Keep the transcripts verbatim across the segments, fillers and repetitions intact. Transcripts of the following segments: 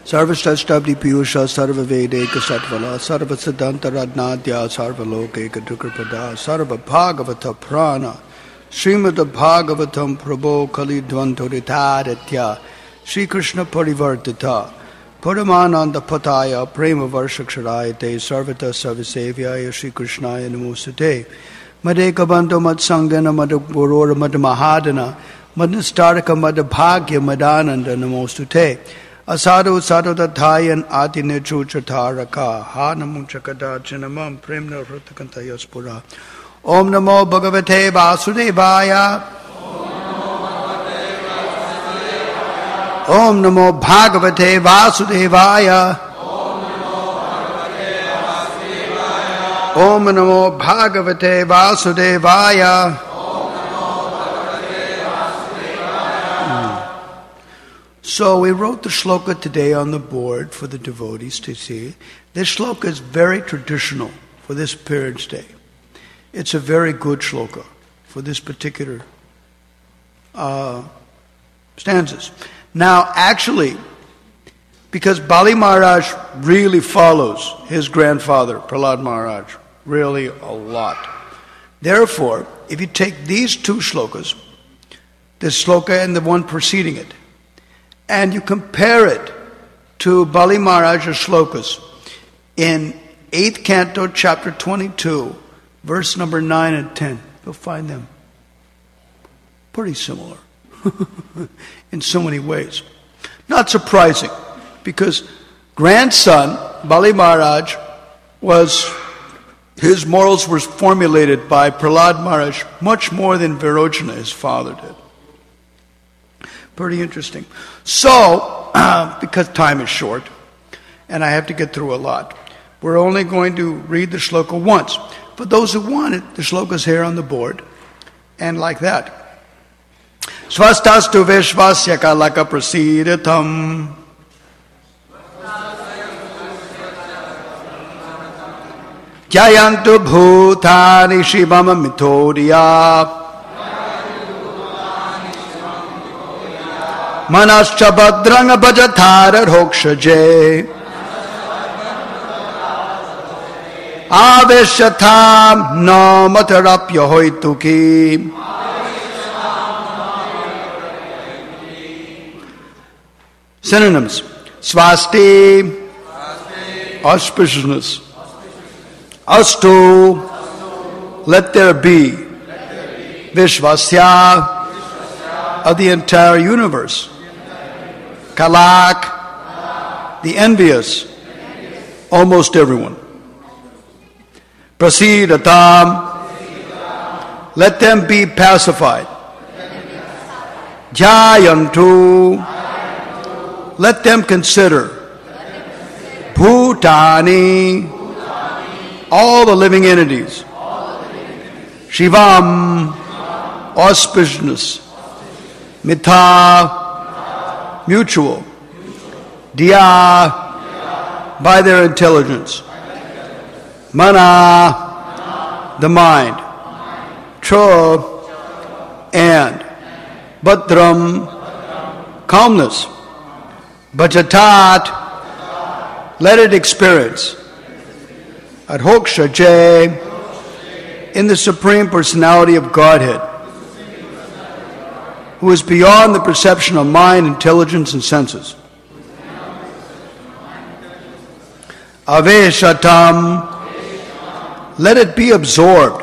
Sarvashtastabdi Piyusha Sarva Vedeka Satvala Sarva Siddhanta Radnadya Sarva Lokeka Dukripada Sarva Bhagavata Prana Srimad Bhagavatam Prabho Kali Dvantoritaditya Sri Krishna Parivartita Paramananda Pataya Prema Varshaksharayate Sarvata Sarvasevyaya Sri Krishnaya Namusate Madeka Bando Mad Sangana Madhurora Madhamahadana Madnistaraka Madhabhagya Madananda Namostute Asadu Sadhu Tatayan Ati Nechu Chataraka Hanamunchakada Chinamam Premna Rutakantayaspura Om Namo Bhagavate Vasudevaya Om Namo Bhagavate Vasudevaya Om Namo Bhagavate Vasudevaya So we wrote the shloka today on the board for the devotees to see. This shloka is very traditional for this Parents' Day. It's a very good shloka for this particular uh, stanzas. Now, actually, because Bali Maharaj really follows his grandfather, Prahlad Maharaj, really a lot. Therefore, if you take these two shlokas, this shloka and the one preceding it, and you compare it to Bali Maharaj's shlokas in eighth canto, chapter twenty-two, verse number nine and ten, you'll find them pretty similar in so many ways. Not surprising, because grandson Bali Maharaj was, his morals were formulated by Prahlad Maharaj much more than Virojana, his father, did. Pretty interesting. So, uh, because time is short, and I have to get through a lot, we're only going to read the shloka once. For those who want it, the shloka is here on the board, and like that. Svastastu vishvasya kalaka prasidatam Jayantu bhutani shivama mithodya Manascha Bhadrang Bhajathara Rokshaje Aveshatam No Matarapya Hoituki. Synonyms: Swasti, auspiciousness; Astu, let there be; Vishvasya, of the entire universe; Kalak, the envious, almost everyone; Prasidatam, let them be pacified; Jayantu, let them consider; Bhutani, all the living entities; Shivam, auspiciousness; Mitha, mutual; Diya, by their intelligence; Mana, the mind; Tra, and; Bhadram, calmness; Bhajatat, let it experience; Adhokshaje, in the Supreme Personality of Godhead, who is beyond the perception of mind, intelligence, and senses. Aveshatam, let it be absorbed.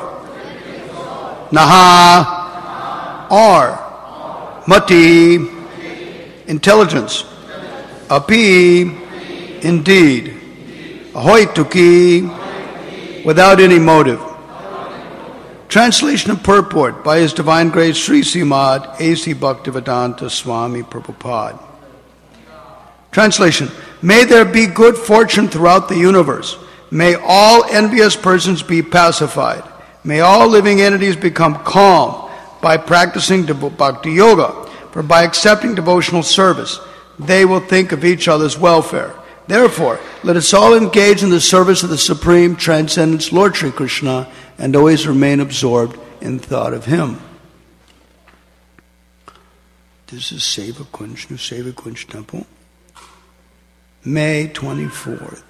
Naha, are; Mati, intelligence; Api, indeed; Ahoituki, without any motive. Translation and purport by His Divine Grace Sri Srimad A C Bhaktivedanta Swami Prabhupada. Translation: May there be good fortune throughout the universe. May all envious persons be pacified. May all living entities become calm by practicing bhakti yoga. For by accepting devotional service, they will think of each other's welfare. Therefore, let us all engage in the service of the Supreme Transcendence, Lord Sri Krishna, and always remain absorbed in thought of Him. This is Seva Kunj, New Seva Kunj Temple. May twenty-fourth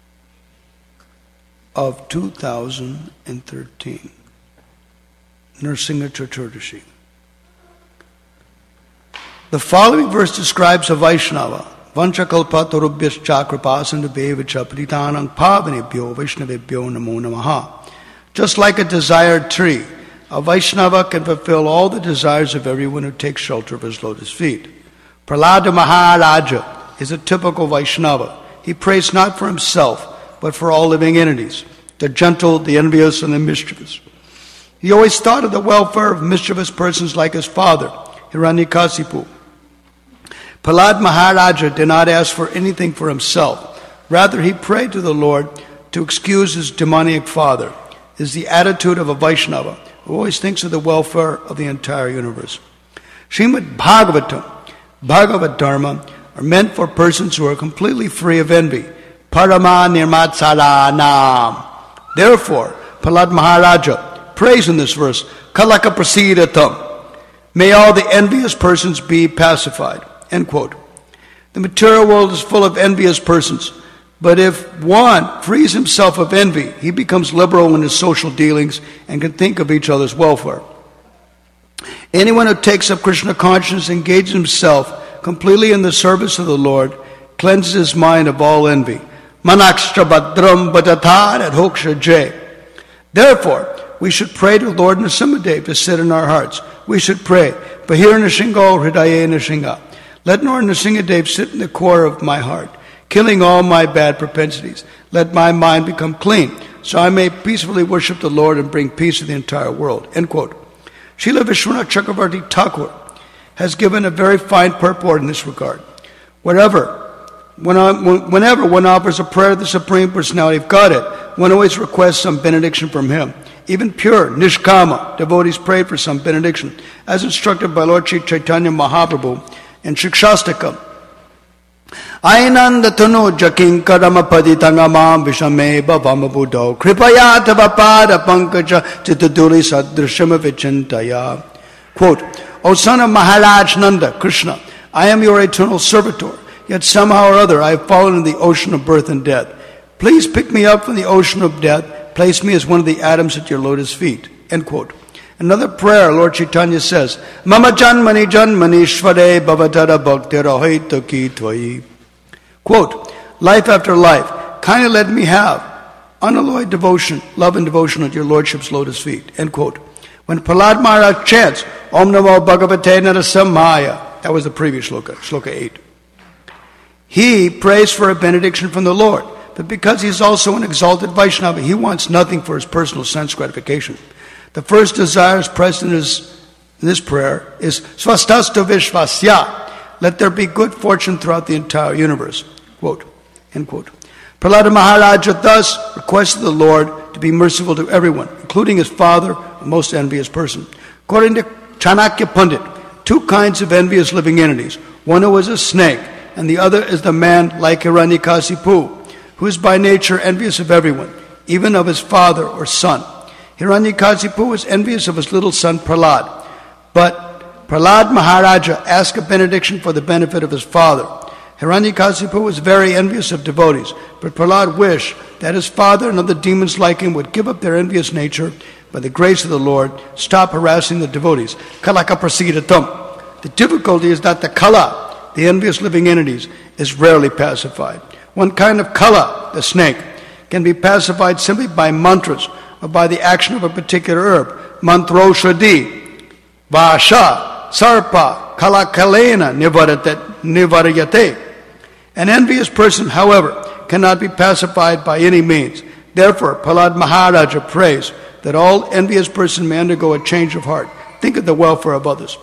of two thousand thirteen. Nrsimha Chaturdashi. The following verse describes a Vaishnava. Vanchakalpatarubhyascha kripasindubheva pritanang pavanebhyo Vaishnavebhyo namo namaha. Just like a desired tree, a Vaishnava can fulfill all the desires of everyone who takes shelter of his lotus feet. Prahlada Maharaja is a typical Vaishnava. He prays not for himself, but for all living entities, the gentle, the envious, and the mischievous. He always thought of the welfare of mischievous persons like his father, Hiranyakasipu. Prahlad Maharaja did not ask for anything for himself. Rather, he prayed to the Lord to excuse his demoniac father. It is the attitude of a Vaishnava who always thinks of the welfare of the entire universe. Srimad Bhagavatam, Bhagavad Dharma, are meant for persons who are completely free of envy. Parama Nirmatsaranam. Therefore, Prahlad Maharaja prays in this verse, Kalaka Prasidatam. May all the envious persons be pacified. End quote. The material world is full of envious persons, but if one frees himself of envy, he becomes liberal in his social dealings and can think of each other's welfare. Anyone who takes up Krishna consciousness engages himself completely in the service of the Lord, cleanses his mind of all envy. Manaksha badram bhajatar at hoksha jay. Therefore, we should pray to Lord Nrsimhadev to sit in our hearts. We should pray, Bahir Nrsingo Hridaye Nrsinga. Let Lord Nrsimhadev sit in the core of my heart, killing all my bad propensities. Let my mind become clean, so I may peacefully worship the Lord and bring peace to the entire world. End quote. Srila Vishwanath Chakravarti Thakur has given a very fine purport in this regard. Wherever, when I, whenever one offers a prayer to the Supreme Personality of Godhead, one always requests some benediction from Him. Even pure, nishkama, devotees pray for some benediction, as instructed by Lord Sri Chaitanya Mahaprabhu in Shikshastakam. Ainanda tunu jakin karama paditangamam vishame bhavama buddho kripaya tavapada pankaja chitaduri sadrishyama vichintaya. Quote, O son of Maharaj Nanda, Krishna, I am your eternal servitor, yet somehow or other I have fallen in the ocean of birth and death. Please pick me up from the ocean of death, place me as one of the atoms at your lotus feet. End quote. Another prayer, Lord Chaitanya says, Mama janmani janmani shvare bhavatara bhaktira haitaki tvai. Quote, life after life, kindly let me have unalloyed devotion, love and devotion at your Lordship's lotus feet. End quote. When Prahlad Maharaj chants, Om Namo Bhagavate Narasimhaya, that was the previous shloka, shloka eight. He prays for a benediction from the Lord, but because he is also an exalted Vaishnava, he wants nothing for his personal sense gratification. The first desire expressed in, his, in this prayer is Svastastu Vishvasya. Let there be good fortune throughout the entire universe. Quote, end quote. Prahlada Maharaja thus requested the Lord to be merciful to everyone, including his father, a most envious person. According to Chanakya Pandit, two kinds of envious living entities. One who is a snake, and the other is the man like Hiranyakasipu, who is by nature envious of everyone, even of his father or son. Hiranyakasipu was envious of his little son Prahlad, but Prahlad Maharaja asked a benediction for the benefit of his father. Hiranyakasipu was very envious of devotees, but Prahlad wished that his father and other demons like him would give up their envious nature by the grace of the Lord, stop harassing the devotees. Kalaka prasidatam. The difficulty is that the kala, the envious living entities, is rarely pacified. One kind of kala, the snake, can be pacified simply by mantras or by the action of a particular herb. Mantro shadi, vasha, sarpa, kalakalena, nivaryate. An envious person, however, cannot be pacified by any means. Therefore, Prahlad Maharaja prays that all envious person may undergo a change of heart. Think of the welfare of others.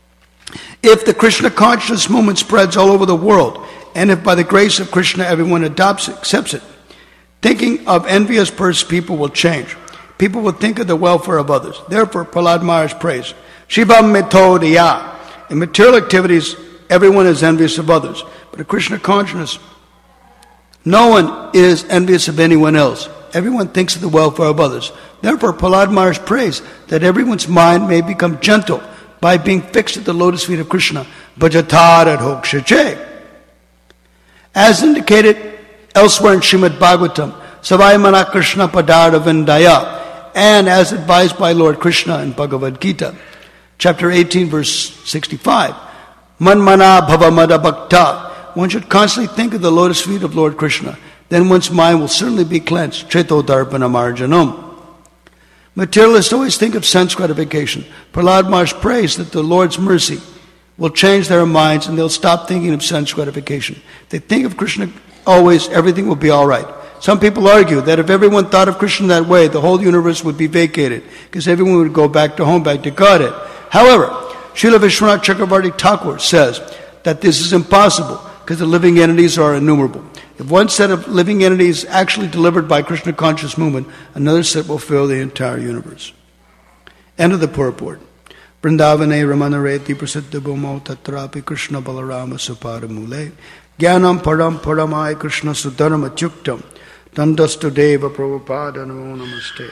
If the Krishna consciousness movement spreads all over the world, and if by the grace of Krishna everyone adopts it, accepts it, thinking of envious person people will change. People will think of the welfare of others. Therefore, Prahlad Maharaj prays, Shivam metodiya. In material activities, everyone is envious of others. But in Krishna consciousness, no one is envious of anyone else. Everyone thinks of the welfare of others. Therefore, Prahlad Maharaj prays that everyone's mind may become gentle by being fixed at the lotus feet of Krishna. Bhajatar hokshache. As indicated elsewhere in Srimad Bhagavatam, Savaimana Krishna Padara Vindaya, and as advised by Lord Krishna in Bhagavad Gita, chapter eighteen, verse sixty-five, Manmana Bhavamada Bhakta, one should constantly think of the lotus feet of Lord Krishna. Then one's mind will certainly be cleansed. Cheto Darpana Marjanam. Materialists always think of sense gratification. Prahlad Maharaj prays that the Lord's mercy will change their minds and they'll stop thinking of sense gratification. If they think of Krishna always, everything will be all right. Some people argue that if everyone thought of Krishna that way, the whole universe would be vacated because everyone would go back to home, back to Godhead. However, Srila Vishwanath Chakravarti Thakur says that this is impossible because the living entities are innumerable. If one set of living entities is actually delivered by Krishna conscious movement, another set will fill the entire universe. End of the purport. Vrindavane Ramanareti Prasiddha Bhumo Tatrapi Krishna Balarama Suparamule Jnanam Param Paramai Krishna Sudharma Chuktam Dandastu Deva Prabhupada Namo Namaste.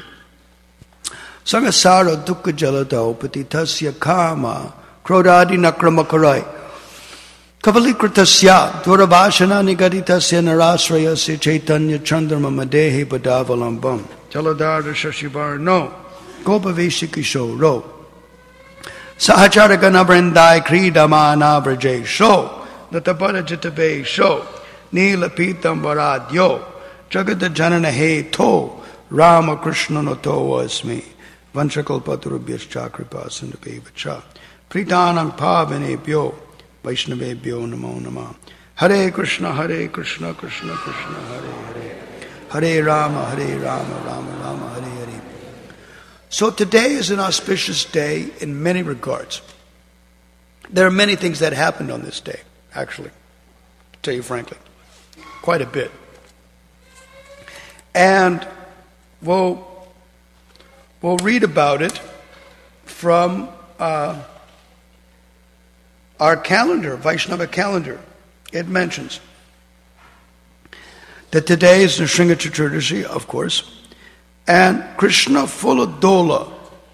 Sangasara Dukkha Jaladau Patitasya Kama Krodadi Nakramakarai Kavalikratasya Dvarabhashana Nigaditasya Narasrayasya Chaitanya Chandrama Madehi Badavalambam Jaladara Shashivar No Gopaveshikisho Ro Sahacharagana Vrindai Kridamana Vraje Sho Natapada Jitabe Sho Nila Pitam Varadyo Jagata Janana He To Rama Krishna Noto Asmi Vanchakalpaturubhyas Chakripa Sandhapevacha Pritanam Pavanebhyo Vaishnavebhyo Namo Namah. Hare Krishna, Hare Krishna, Krishna Krishna, Hare Hare. Hare Rama, Hare Rama, Rama Rama, Hare Hare. So today is an auspicious day in many regards. There are many things that happened on this day, actually, to tell you frankly. Quite a bit. And we'll, we'll read about it from uh, our calendar, Vaishnava calendar. It mentions that today is Nrsimha Chaturdashi, of course, and Krishna Phuladola,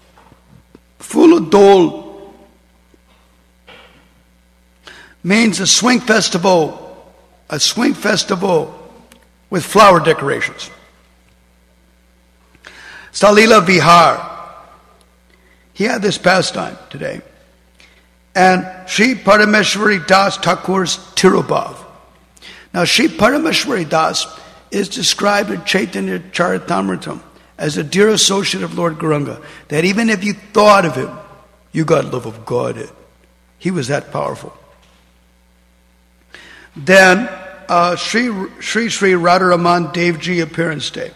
Phuladol means a swing festival, a swing festival with flower decorations. Salila Vihar, he had this pastime today. And Sri Parameshwari Das Thakur's Tirubhav. Now, Sri Parameshwari Das is described in Chaitanya Charitamrita as a dear associate of Lord Gauranga, that even if you thought of him, you got love of God. He was that powerful. Then, uh, Sri Sri Sri Radharaman Devji Appearance Day.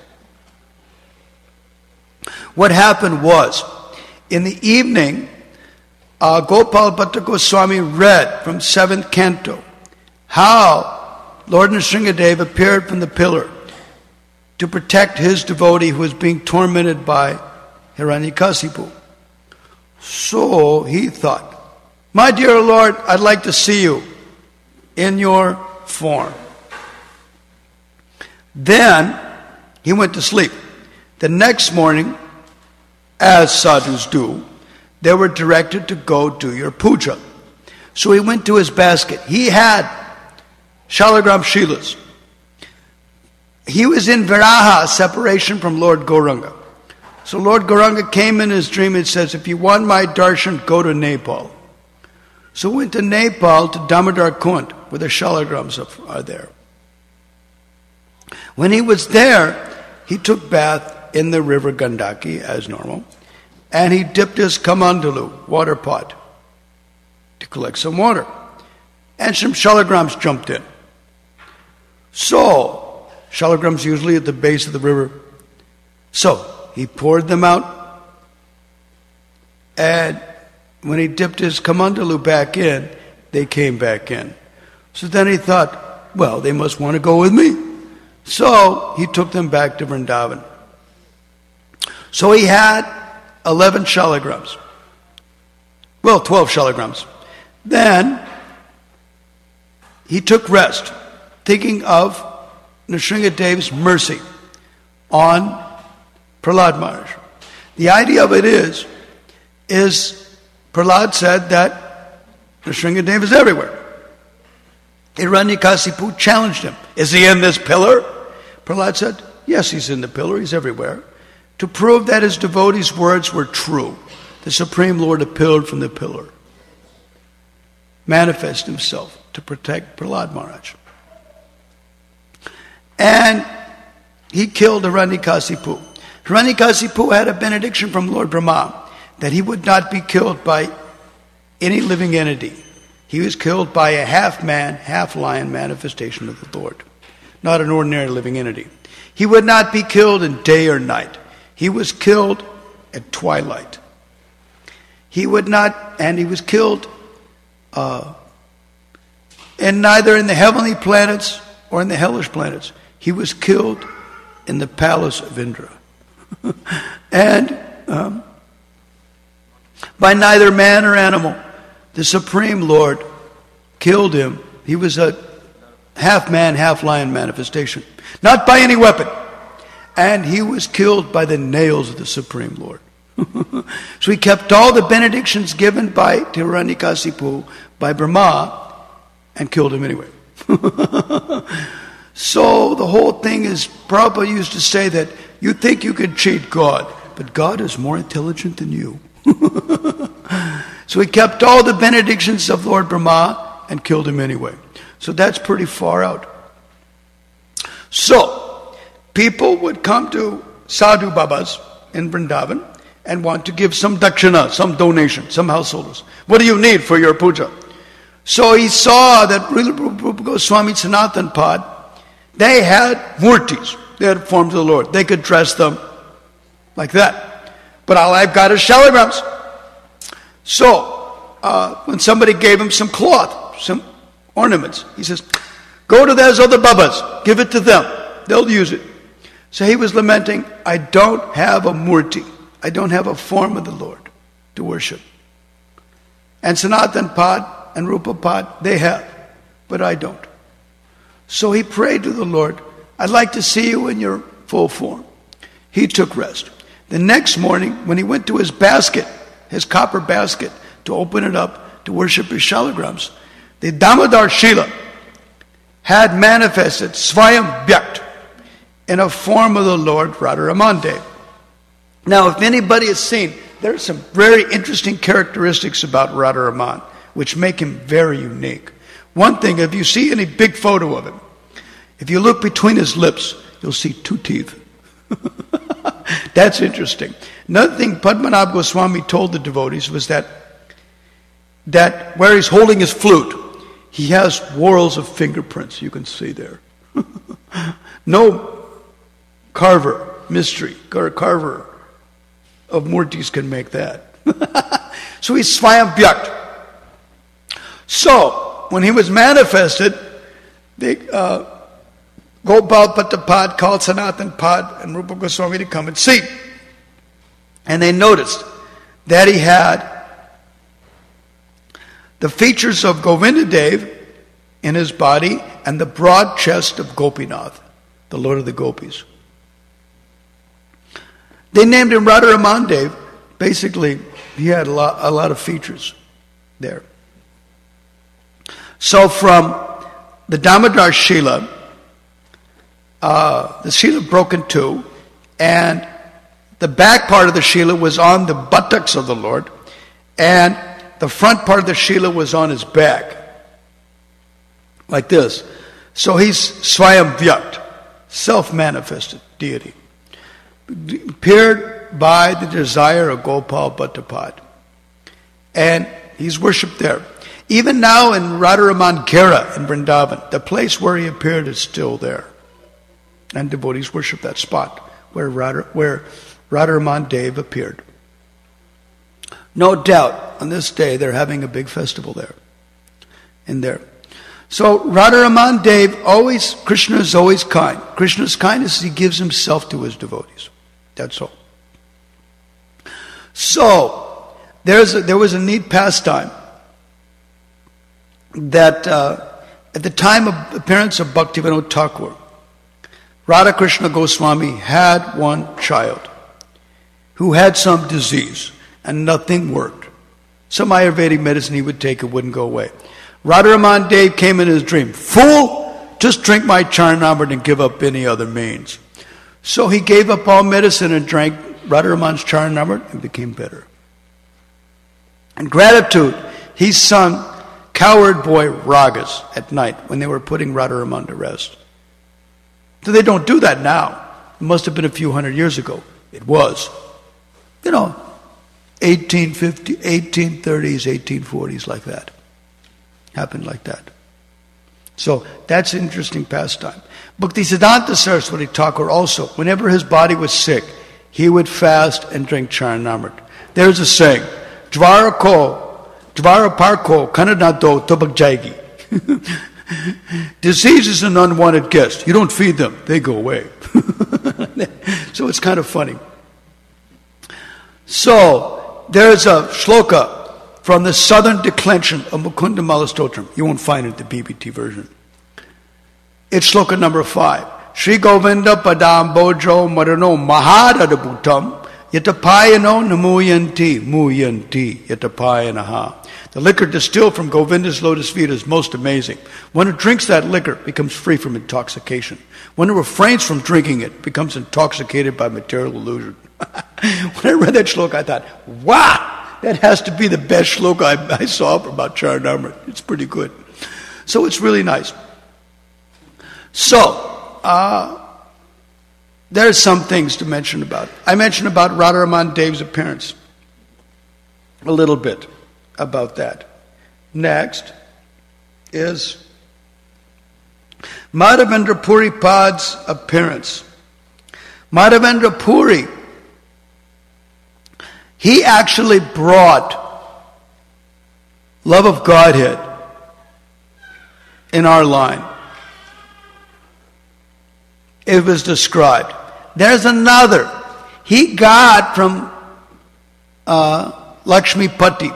What happened was, in the evening, Uh, Gopal Bhatta Goswami read from seventh canto how Lord Nrsimhadev appeared from the pillar to protect his devotee who was being tormented by Hiranyakasipu. So he thought, my dear Lord, I'd like to see you in your form. Then he went to sleep. The next morning, as sadhus do, they were directed to go do your puja. So he went to his basket. He had Shalagram Shilas. He was in Viraha, separation from Lord Gauranga. So Lord Gauranga came in his dream and says, if you want my darshan, go to Nepal. So he went to Nepal to Damodar Kund, where the Shalagrams are there. When he was there, he took bath in the river Gandaki as normal. And he dipped his kamandalu, water pot, to collect some water. And some shalagrams jumped in. So, shalagrams usually at the base of the river. So, he poured them out. And when he dipped his kamandalu back in, they came back in. So then he thought, well, they must want to go with me. So, he took them back to Vrindavan. So he had eleven shalagrams. Well, twelve shalagrams. Then he took rest, thinking of Nrsimhadev's mercy on Prahlad Maharaj. The idea of it is, is Prahlad said that Nrsimhadev is everywhere. Hiranyakasipu challenged him. Is he in this pillar? Prahlad said, yes, he's in the pillar. He's everywhere. To prove that his devotees' words were true, the Supreme Lord appeared from the pillar, manifest himself to protect Prahlad Maharaj. And he killed Hiranyakasipu. Hiranyakasipu had a benediction from Lord Brahma that he would not be killed by any living entity. He was killed by a half-man, half-lion manifestation of the Lord, not an ordinary living entity. He would not be killed in day or night. He was killed at twilight. He would not, and he was killed uh, and neither in the heavenly planets or in the hellish planets. He was killed in the palace of Indra. and um, by neither man or animal. The Supreme Lord killed him. He was a half-man, half-lion manifestation. Not by any weapon. And he was killed by the nails of the Supreme Lord. So he kept all the benedictions given by Hiranyakasipu, by Brahma, and killed him anyway. So the whole thing is, Prabhupada used to say that you think you can cheat God, but God is more intelligent than you. So he kept all the benedictions of Lord Brahma and killed him anyway. So that's pretty far out. So, people would come to Sadhu Babas in Vrindavan and want to give some dakshina, some donation, some householders. What do you need for your puja? So he saw that Rupa Goswami Sanatan Pad, they had murtis, they had forms of the Lord. They could dress them like that. But all I've got is shalagrams. So, uh, when somebody gave him some cloth, some ornaments, he says, go to those other babas, give it to them, they'll use it. So he was lamenting, I don't have a murti, I don't have a form of the Lord to worship. And Sanatan Pad and Rupa Pad, they have, but I don't. So he prayed to the Lord, I'd like to see you in your full form. He took rest. The next morning, when he went to his basket, his copper basket, to open it up to worship his shalagrams, the Damodar Shila had manifested Svayam Vyakt in a form of the Lord Radharaman Dev. Now, if anybody has seen, there are some very interesting characteristics about Radharaman, which make him very unique. One thing, if you see any big photo of him, if you look between his lips, you'll see two teeth. That's interesting. Another thing Padmanabh Goswami told the devotees was that that where he's holding his flute, he has whorls of fingerprints you can see there. No carver, mystery, or carver of murtis can make that. So he's Svayam Vyakt. So, when he was manifested, the uh, Gopal Patapad called Sanatan Pad and Rupa Goswami to come and see. And they noticed that he had the features of Govinda Dev in his body and the broad chest of Gopinath, the Lord of the Gopis. They named him Radharaman Dev. Basically, he had a lot, a lot of features there. So from the Damodar Shila, uh, the Shila broke in two, and the back part of the Shila was on the buttocks of the Lord, and the front part of the Shila was on his back, like this. So he's Svayam Vyakt, self-manifested deity, appeared by the desire of Gopal Bhattapad, and he's worshipped there. Even now in Radharaman Kera in Vrindavan, the place where he appeared is still there, and devotees worship that spot where Radha, where Radharaman Dev appeared. No doubt, on this day, they're having a big festival there. In there. So, Radharaman Dev, always, Krishna is always kind. Krishna's kindness is he gives himself to his devotees. That's all. So, there's a, there was a neat pastime that uh, at the time of appearance of Bhaktivinoda Thakur, Radha Krishna Goswami had one child who had some disease and nothing worked. Some Ayurvedic medicine he would take, it wouldn't go away. Radharaman Dev came in his dream. Fool, just drink my Charanamrit and give up any other means. So he gave up all medicine and drank Radharaman's Charanamrit and became better. In gratitude, he sung Cowherd Boy ragas at night when they were putting Radharaman to rest. So they don't do that now. It must have been a few hundred years ago. It was. You know, eighteen fifty, eighteen thirties, eighteen forties, like that. Happened like that. So that's an interesting pastime. Bhaktisiddhanta Saraswati Thakur also, whenever his body was sick, he would fast and drink Charanamrit. There's a saying, Dvara ko, Dvara parko, kanadato tobak jaigi. Disease is an unwanted guest. You don't feed them, they go away. So it's kind of funny. So, there's a shloka from the southern declension of Mukunda Malastotram. You won't find it in the B B T version. It's shloka number five. Shri Govinda Padam Bojo Marano Mahadadabutam Yatapayano Namuyanti Muyanti Yatapayanaha. The liquor distilled from Govinda's lotus feet is most amazing. One who drinks that liquor becomes free from intoxication. One who refrains from drinking it becomes intoxicated by material illusion. When I read that shloka, I thought, wow, that has to be the best shloka I, I saw about Charanamrit. It's pretty good. So it's really nice. So, uh, there's some things to mention about it. I mentioned about Radharaman Dev's appearance. A little bit about that. Next is Madhavendra Puri Pad's appearance. Madhavendra Puri, he actually brought love of Godhead in our line. It was described. There's another. He got from uh, Lakshmi Pati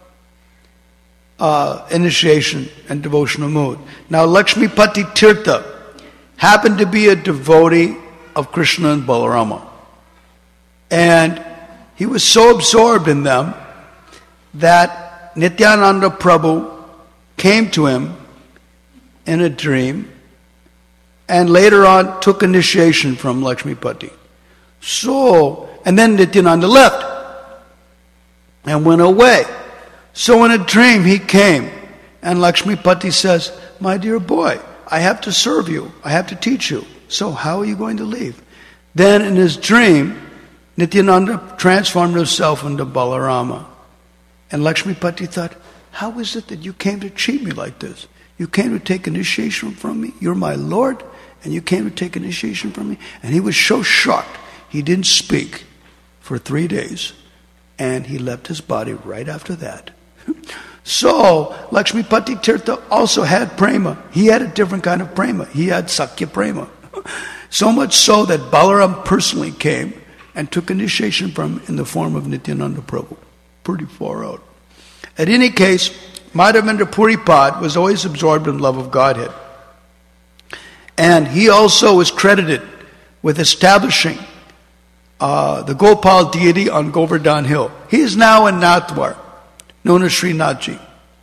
uh, initiation and devotional mood. Now, Lakshmi Pati Tirtha happened to be a devotee of Krishna and Balarama. And he was so absorbed in them that Nityananda Prabhu came to him in a dream and later on took initiation from Lakshmi Pati. So, and then Nityananda left and went away. So in a dream he came and Lakshmi Pati says, my dear boy, I have to serve you. I have to teach you. So how are you going to leave? Then in his dream, Nityananda transformed himself into Balarama. And Lakshmi Pati thought, how is it that you came to cheat me like this? You came to take initiation from me? You're my Lord, and you came to take initiation from me? And he was so shocked, he didn't speak for three days. And he left his body right after that. So, Lakshmi Pati Tirtha also had prema. He had a different kind of prema. He had Sakya prema. So much so that Balaram personally came and took initiation from him in the form of Nityananda Prabhu. Pretty far out. At any case, Madhavendra Puripad was always absorbed in love of Godhead. And he also is credited with establishing uh, the Gopal deity on Govardhan Hill. He is now in Natwar, known as Sri Nathji.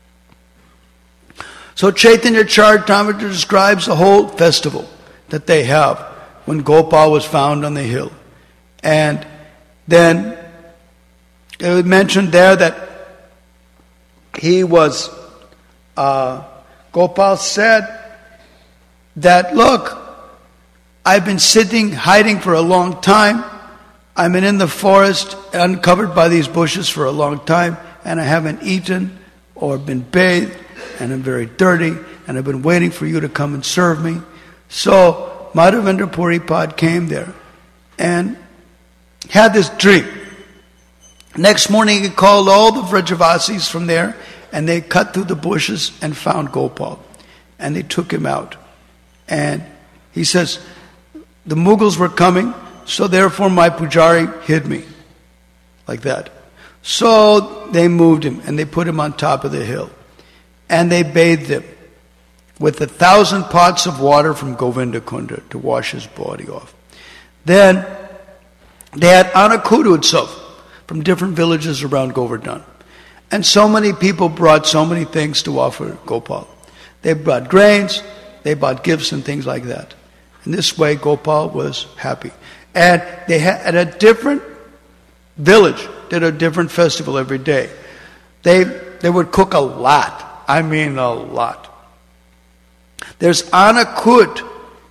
So Chaitanya Charitamrita describes the whole festival that they have when Gopal was found on the hill. And then it was mentioned there that he was, uh, Gopal said that, look, I've been sitting, hiding for a long time. I've been in the forest, uncovered by these bushes for a long time, and I haven't eaten or been bathed, and I'm very dirty, and I've been waiting for you to come and serve me. So Madhavendra Puripad came there and had this dream. Next morning he called all the Vrajavasis from there, and they cut through the bushes and found Gopal. And they took him out. And he says, the Mughals were coming, so therefore my pujari hid me. Like that. So they moved him and they put him on top of the hill. And they bathed him with a thousand pots of water from Govinda Kunda to wash his body off. Then they had Anakuda Utsav from different villages around Govardhan. And so many people brought so many things to offer Gopal. They brought grains, they brought gifts and things like that. In this way, Gopal was happy. And they had at a different village, did a different festival every day. They they would cook a lot. I mean a lot. There's Anakud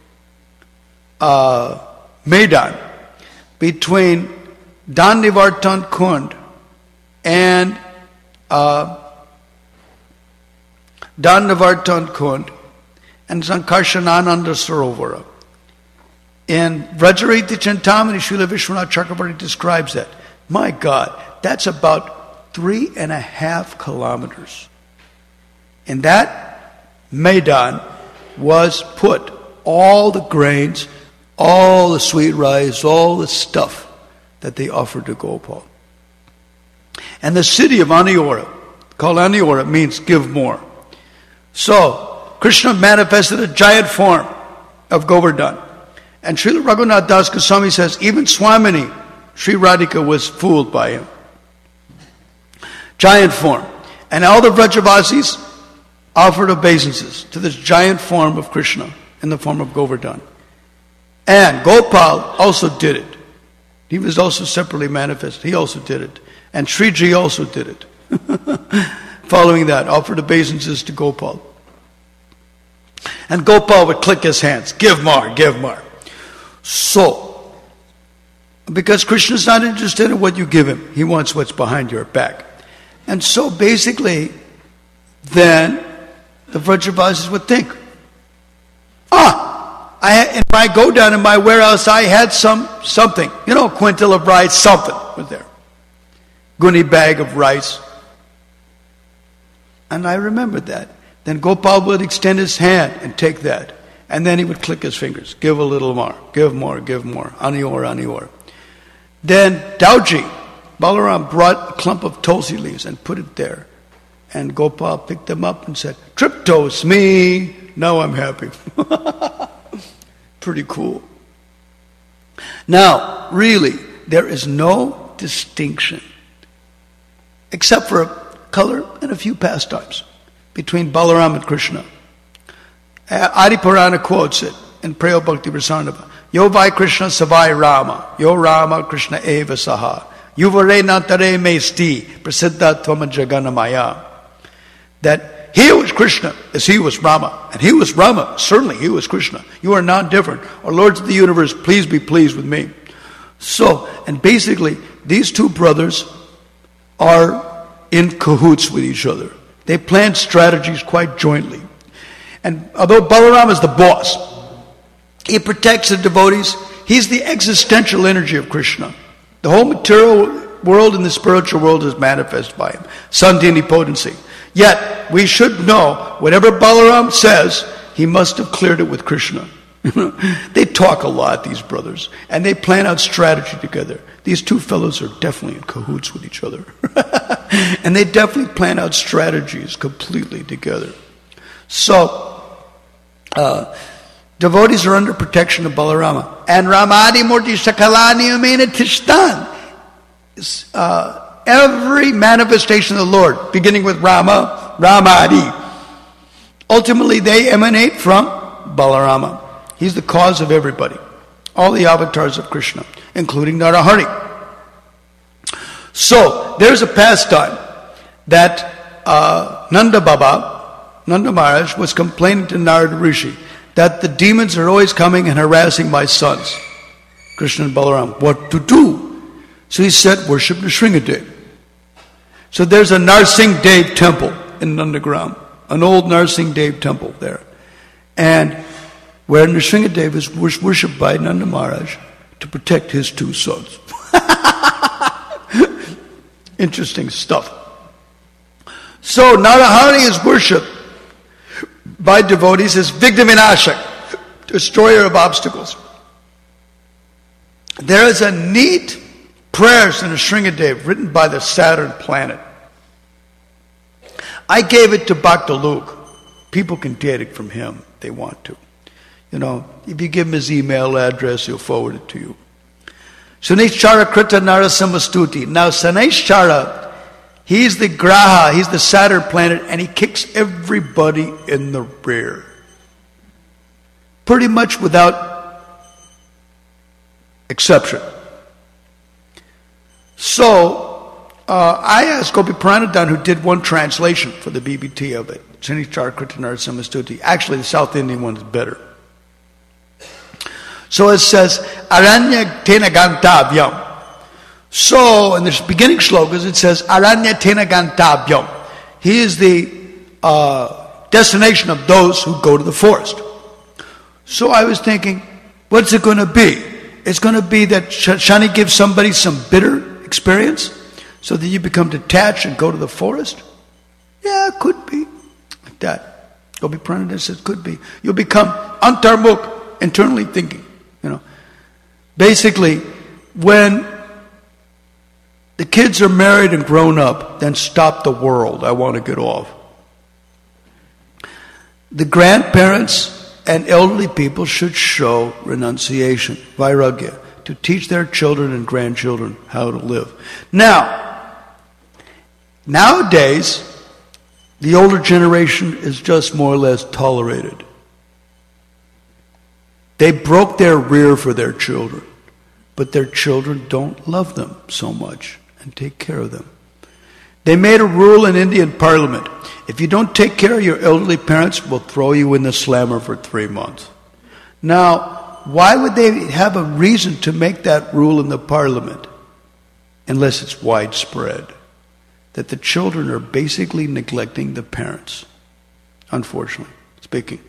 uh, Maidan between Dandivartan Kund and uh, Dandivartan Kund and Sankarshanananda Sarovara. And Vrajariti Chintamani, Srila Vishwanath Chakravarti describes that. My God, that's about three and a half kilometers. And that Maidan was put all the grains, all the sweet rice, all the stuff that they offered to Gopal. And the city of Aniora, called Aniora, means give more. So, Krishna manifested a giant form of Govardhan. And Srila Raghunath Das Goswami says, even Swamini, Sri Radhika, was fooled by him. Giant form. And all the Vrajavasis offered obeisances to this giant form of Krishna in the form of Govardhan. And Gopal also did it. He was also separately manifested. He also did it. And Sriji also did it. Following that, offered obeisances to Gopal. And Gopal would click his hands. Give more, give more. So, because Krishna's not interested in what you give him. He wants what's behind your back. And so basically, then, the Vrajavasis would think, ah, I, if I go down in my warehouse, I had some something. You know, a quintal of rice, something was there. Gunny bag of rice. And I remembered that. Then Gopal would extend his hand and take that. And then he would click his fingers. Give a little more. Give more. Give more. Anior, anior. Then Dauji, Balaram brought a clump of tulsi leaves and put it there. And Gopal picked them up and said, Triptos, me. Now I'm happy. Pretty cool. Now, really, there is no distinction, except for a color and a few pastimes, between Balaram and Krishna. Adi Purana quotes it in Prayo Bhakti Rasarnava. Yo vai Krishna savai Rama. Yo Rama Krishna eva saha. Yuvare natare mesti prasiddha tvama jaganamaya. That he who was Krishna as he was Rama. And he was Rama, certainly he was Krishna. You are not different. O Lords of the universe, please be pleased with me. So, and basically, these two brothers are in cahoots with each other. They plan strategies quite jointly. And although Balaram is the boss, he protects the devotees. He's the existential energy of Krishna. The whole material world and the spiritual world is manifest by him. Sandhini potency. Yet, we should know, whatever Balaram says, he must have cleared it with Krishna. They talk a lot, these brothers, and they plan out strategy together. These two fellows are definitely in cahoots with each other. And they definitely plan out strategies completely together. So, uh, devotees are under protection of Balarama. And Ramadi Murti Sakalani Amena Tishtan. Uh, every manifestation of the Lord, beginning with Rama, Ramadi, ultimately they emanate from Balarama. He's the cause of everybody. All the avatars of Krishna, including Narahari. So, there's a pastime that uh, Nanda Baba, Nanda Maharaj, was complaining to Narada Rishi that the demons are always coming and harassing my sons, Krishna and Balaram. What to do? So he said, worship Nrsingadev. So there's a Narsingh Dev temple in Nandagram, an old Narsingh Dev temple there. And where Nrsingadev is worshipped by Nanda Maharaj to protect his two sons. Interesting stuff. So Narahari is worshipped by devotees as Vigna Vinashak, destroyer of obstacles. There is a neat prayers in a Nrsingadev written by the Saturn planet. I gave it to Bhakta Luke. People can get it from him if they want to. You know, if you give him his email address, he'll forward it to you. Saneshchara Krita Narasimhastuti. Now Saneshchara, He's the Graha, he's the Saturn planet, and he kicks everybody in the rear. Pretty much without exception. So, uh, I asked Gopi Pranadhan, who did one translation for the B B T of it, Chanichar Kritanar Samastuti. Actually, the South Indian one is better. So it says, Aranya Tena Gantavyam. So, in the beginning shlokas, it says, Aranya Tena Gantavyam. He is the uh, destination of those who go to the forest. So I was thinking, what's it going to be? It's going to be that Shani gives somebody some bitter experience so that you become detached and go to the forest? Yeah, it could be. Like that. Gopi Pranadhan says, could be. You'll become antarmukh, internally thinking. You know, basically, when the kids are married and grown up, then stop the world. I want to get off. The grandparents and elderly people should show renunciation, vairagya, to teach their children and grandchildren how to live. Now, nowadays, the older generation is just more or less tolerated. They broke their rear for their children, but their children don't love them so much and take care of them. They made a rule in Indian Parliament. If you don't take care of your elderly parents, we'll throw you in the slammer for three months. Now, why would they have a reason to make that rule in the Parliament? Unless it's widespread. That the children are basically neglecting the parents. Unfortunately speaking.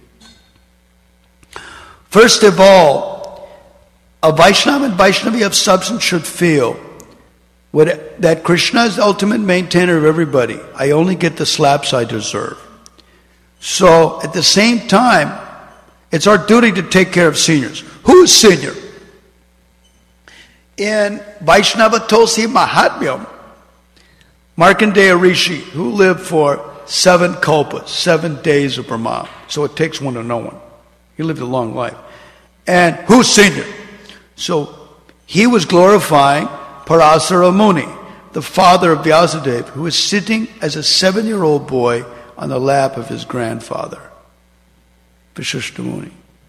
First of all, a Vaishnava and Vaishnavi of substance should feel what, that Krishna is the ultimate maintainer of everybody. I only get the slaps I deserve. So, at the same time, it's our duty to take care of seniors. Who is senior? In Vaishnava Tulsi Mahatmyam, Markandeya Rishi, who lived for seven kalpas, seven days of Brahma. So it takes one to know one. He lived a long life. And who's senior? So he was glorifying Parasara Muni, the father of Vyasadeva, who was sitting as a seven-year-old boy on the lap of his grandfather, Vashishta Muni.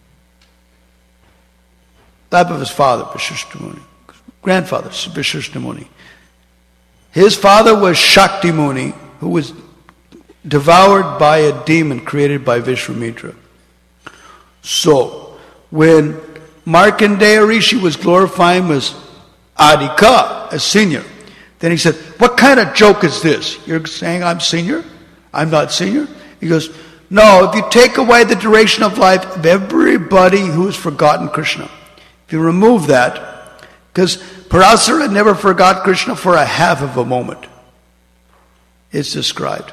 Lap of his father, Vashishta Muni. Grandfather, Vashishta Muni. His father was Shakti Muni, who was devoured by a demon created by Vishwamitra. So, when Markandeya Rishi was glorifying as Adhika, as senior, then he said, what kind of joke is this? You're saying I'm senior? I'm not senior? He goes, no, if you take away the duration of life of everybody who has forgotten Krishna, if you remove that, because Parasara never forgot Krishna for a half of a moment. It's described.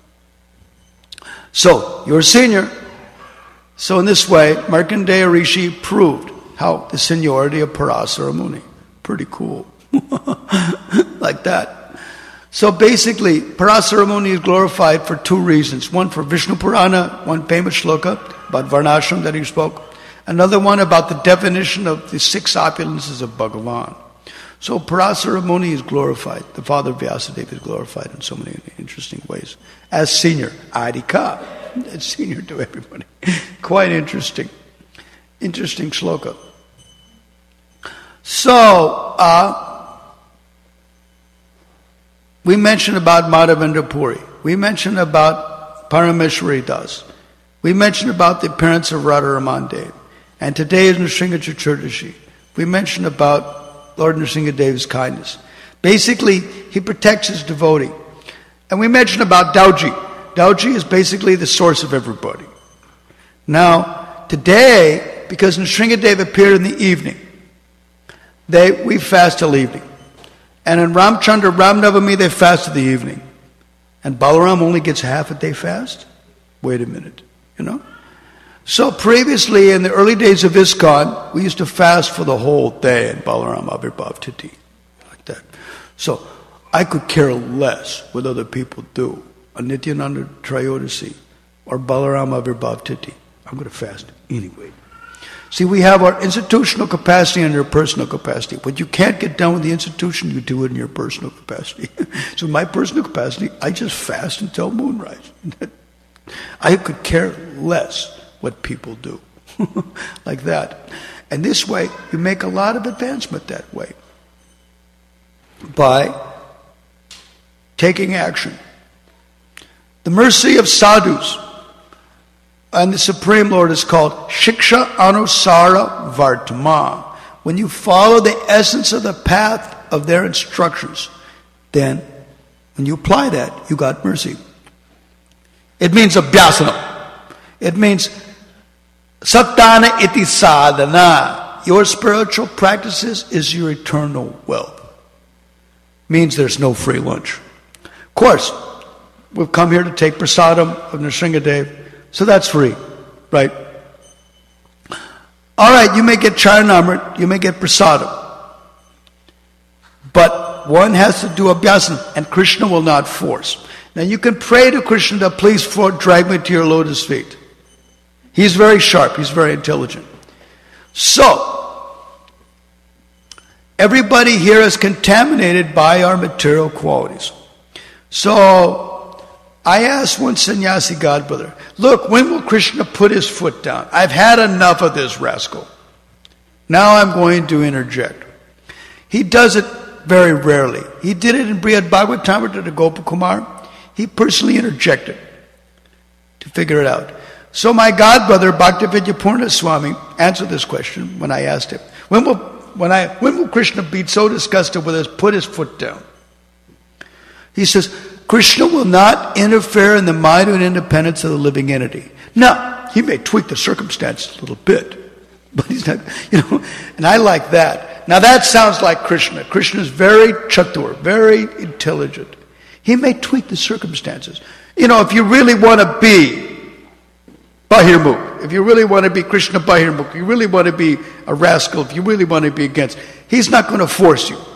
So, you're a senior. So in this way, Markandeya Rishi proved how the seniority of Parasara Muni. Pretty cool. Like that. So basically, Parasara Muni is glorified for two reasons. One for Vishnu Purana, one famous shloka about Varnashram that he spoke. Another one about the definition of the six opulences of Bhagavan. So Parasara Muni is glorified. The father of Vyasadeva is glorified in so many interesting ways. As senior, Adhika. It's senior to everybody. Quite interesting. Interesting shloka. So, uh, we mentioned about Madhavendra Puri. We mentioned about Parameshwari Das. We mentioned about the appearance of Radharaman Dev. And today is Nrsimha Chaturdashi. We mentioned about Lord Nrsimha Dev's kindness. Basically, he protects his devotee. And we mentioned about Dauji. Dauji is basically the source of everybody. Now, today, because Nrsimha Dev appeared in the evening, they we fast till evening. And in Ramchandra Ramnavami, they fast in the evening. And Balaram only gets half a day fast? Wait a minute, you know? So previously, in the early days of ISKCON, we used to fast for the whole day in Balaram Avirbhav Tithi. Like that. So, I could care less what other people do. A Nityananda Trayodasi or Balaram Avirbhav Tithi. I'm going to fast anyway. See, we have our institutional capacity and our personal capacity. What you can't get done with the institution, you do it in your personal capacity. So in my personal capacity, I just fast until moonrise. I could care less what people do. Like that. And this way, you make a lot of advancement that way. By taking action. The mercy of sadhus and the Supreme Lord is called Shiksha Anusara Vartma. When you follow the essence of the path of their instructions, then when you apply that, you got mercy. It means abhyasana. It means sattana iti sadhana. Your spiritual practices is your eternal wealth. Means there's no free lunch. Of course, we've come here to take prasadam of Nrsingadev. So that's free, right? All right, you may get charanamrit, you may get prasadam. But one has to do abhyasana, and Krishna will not force. Now you can pray to Krishna to please for, drag me to your lotus feet. He's very sharp, he's very intelligent. So, everybody here is contaminated by our material qualities. So, I asked one sannyasi godbrother, look, when will Krishna put his foot down? I've had enough of this rascal. Now I'm going to interject. He does it very rarely. He did it in Brihad Bhagavatamrita to Gopakumar. He personally interjected to figure it out. So my godbrother, Bhaktividyapurna Swami, answered this question when I asked him, when will, when I, when will Krishna be so disgusted with us, put his foot down? He says, Krishna will not interfere in the mind and independence of the living entity. Now, he may tweak the circumstances a little bit, but he's not, you know, and I like that. Now that sounds like Krishna. Krishna is very chatur, very intelligent. He may tweak the circumstances. You know, if you really want to be Bahirmukh, if you really want to be Krishna Bahirmukh, if you really want to be a rascal, if you really want to be against, he's not going to force you.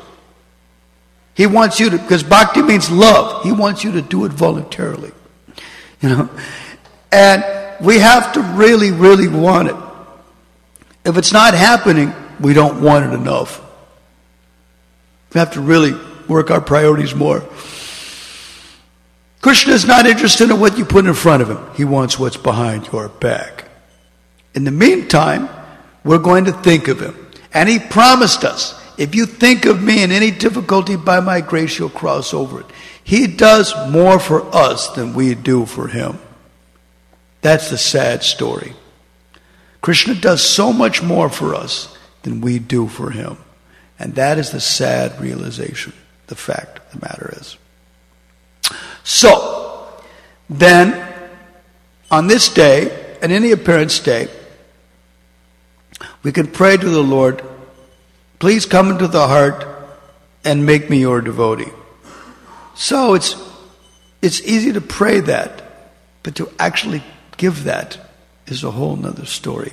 He wants you to, because bhakti means love. He wants you to do it voluntarily. You know? And we have to really, really want it. If it's not happening, we don't want it enough. We have to really work our priorities more. Krishna is not interested in what you put in front of him. He wants what's behind your back. In the meantime, we're going to think of him. And he promised us, if you think of me in any difficulty, by my grace you'll cross over it. He does more for us than we do for him. That's the sad story. Krishna does so much more for us than we do for him. And that is the sad realization. The fact of the matter is. So, then, on this day, and any appearance day, we can pray to the Lord, please come into the heart and make me your devotee. So it's it's easy to pray that, but to actually give that is a whole nother story.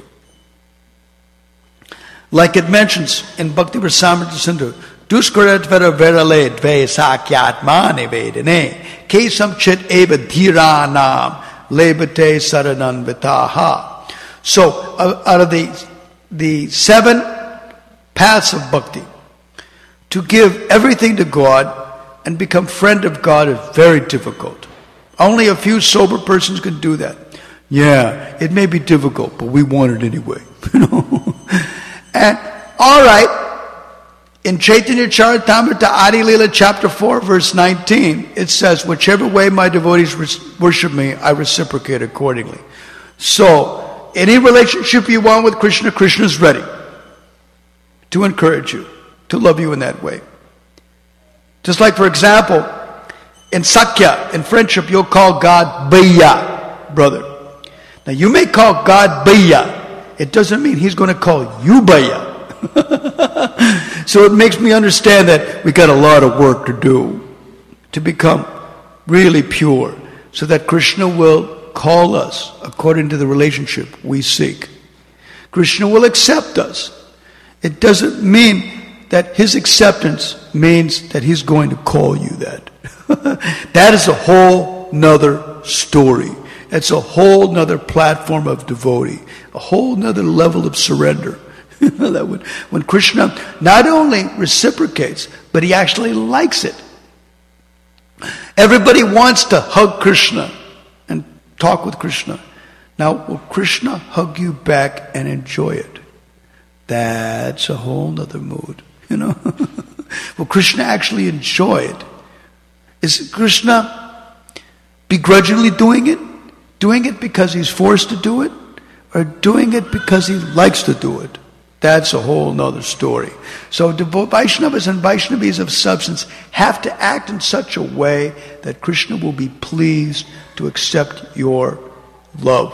Like it mentions in Bhakti Rasamrita Sindhu, Duskaradvara verale dve sakyatmane vedane kesam chit eva dhiranam lebate saranan vitaha. So out of the the seven paths of bhakti, to give everything to God and become friend of God is very difficult. Only a few sober persons can do that. Yeah, it may be difficult, but we want it anyway. You know. And all right, in Chaitanya Charitamrita Adi Lila chapter four, verse nineteen, it says, whichever way my devotees worship me, I reciprocate accordingly. So, any relationship you want with Krishna, Krishna is ready to encourage you, to love you in that way. Just like, for example, in Sakya, in friendship, you'll call God Bhaiya, brother. Now, you may call God Bhaiya. It doesn't mean He's going to call you Bhaiya. So it makes me understand that we got a lot of work to do to become really pure, so that Krishna will call us according to the relationship we seek. Krishna will accept us. It doesn't mean that His acceptance means that He's going to call you that. That is a whole nother story. It's a whole nother platform of devotee, a whole nother level of surrender. That when, when Krishna not only reciprocates, but he actually likes it. Everybody wants to hug Krishna and talk with Krishna. Now, will Krishna hug you back and enjoy it? That's a whole nother mood, you know. Will Krishna actually enjoy it? Is Krishna begrudgingly doing it? Doing it because he's forced to do it? Or doing it because he likes to do it? That's a whole nother story. So the Vaishnavas and Vaishnavis of substance have to act in such a way that Krishna will be pleased to accept your love.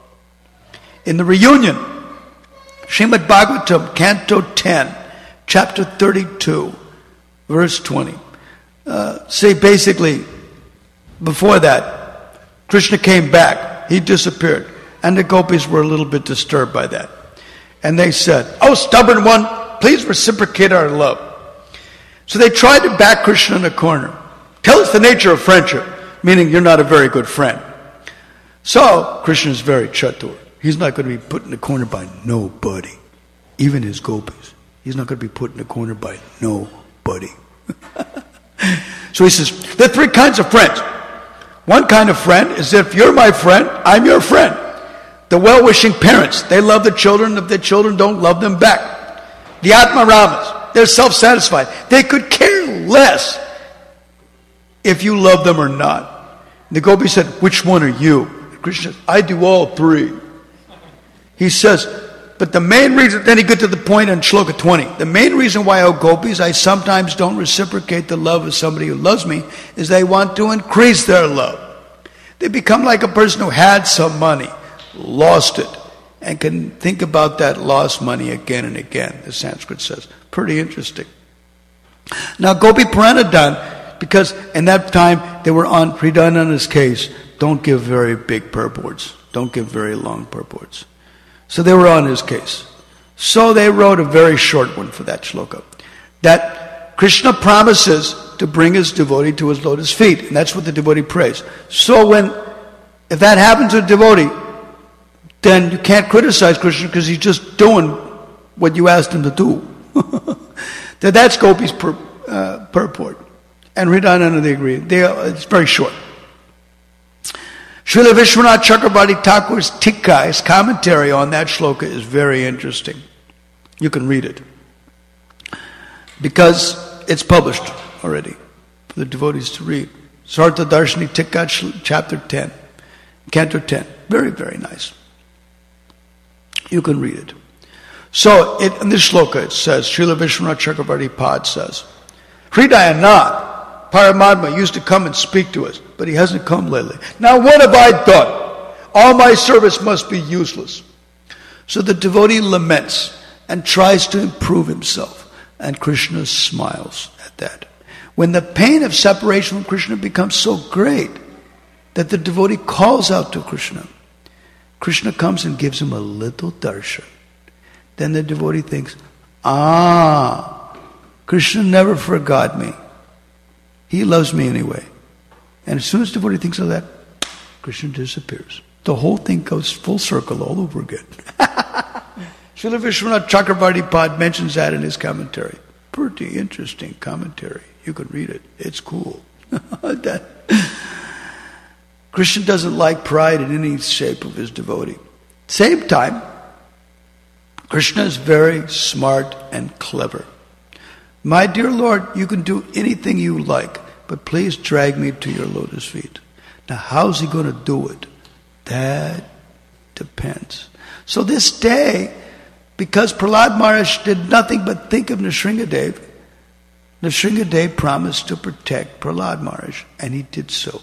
In the reunion, Srimad Bhagavatam, Canto ten, Chapter thirty-two, verse twenty. Uh, say basically, before that, Krishna came back. He disappeared. And the gopis were a little bit disturbed by that. And they said, "Oh, stubborn one, please reciprocate our love." So they tried to back Krishna in a corner. Tell us the nature of friendship, meaning you're not a very good friend. So Krishna is very chatur. He's not going to be put in a corner by nobody, even his gopis. He's not going to be put in a corner by nobody. So he says, there are three kinds of friends. One kind of friend is if you're my friend, I'm your friend. The well-wishing parents, they love the children. If the children don't love them back. The Atmaramas, they're self-satisfied. They could care less if you love them or not. And the gopi said, which one are you? And Krishna said, I do all three. He says, but the main reason, then he got to the point in Shloka twenty, the main reason why, O gopis, I sometimes don't reciprocate the love of somebody who loves me is they want to increase their love. They become like a person who had some money, lost it, and can think about that lost money again and again, the Sanskrit says. Pretty interesting. Now Gopi Pranadhan, because in that time they were on Hridayananda's case, don't give very big purports. Don't give very long purports. So they were on his case. So they wrote a very short one for that shloka. That Krishna promises to bring his devotee to his lotus feet. And that's what the devotee prays. So when, if that happens to a devotee, then you can't criticize Krishna because he's just doing what you asked him to do. that, that's Gopi's pur, uh, purport. And Hridayananda, they agree. They, uh, it's very short. Srila Vishwanath Chakrabarti Thakur's Tikka, his commentary on that shloka, is very interesting. You can read it. Because it's published already for the devotees to read. Sarta Darshini Tikka, chapter ten, canto ten. Very, very nice. You can read it. So, it, in this shloka it says, Srila Vishwanath Chakrabarti Pad says, Hridayanath, Paramatma used to come and speak to us, but he hasn't come lately. Now what have I done? All my service must be useless. So the devotee laments and tries to improve himself. And Krishna smiles at that. When the pain of separation from Krishna becomes so great that the devotee calls out to Krishna, Krishna comes and gives him a little darshan. Then the devotee thinks, ah, Krishna never forgot me. He loves me anyway. And as soon as the devotee thinks of that, Krishna disappears. The whole thing goes full circle all over again. Srila Vishwanath Chakrabarti Pad mentions that in his commentary. Pretty interesting commentary. You can read it. It's cool. that, Krishna doesn't like pride in any shape of his devotee. Same time, Krishna is very smart and clever. My dear Lord, you can do anything you like, but please drag me to your lotus feet. Now, how's he going to do it? That depends. So this day, because Prahlad Maharaj did nothing but think of Nrsingadev, Nrsingadev promised to protect Prahlad Maharaj, and he did so.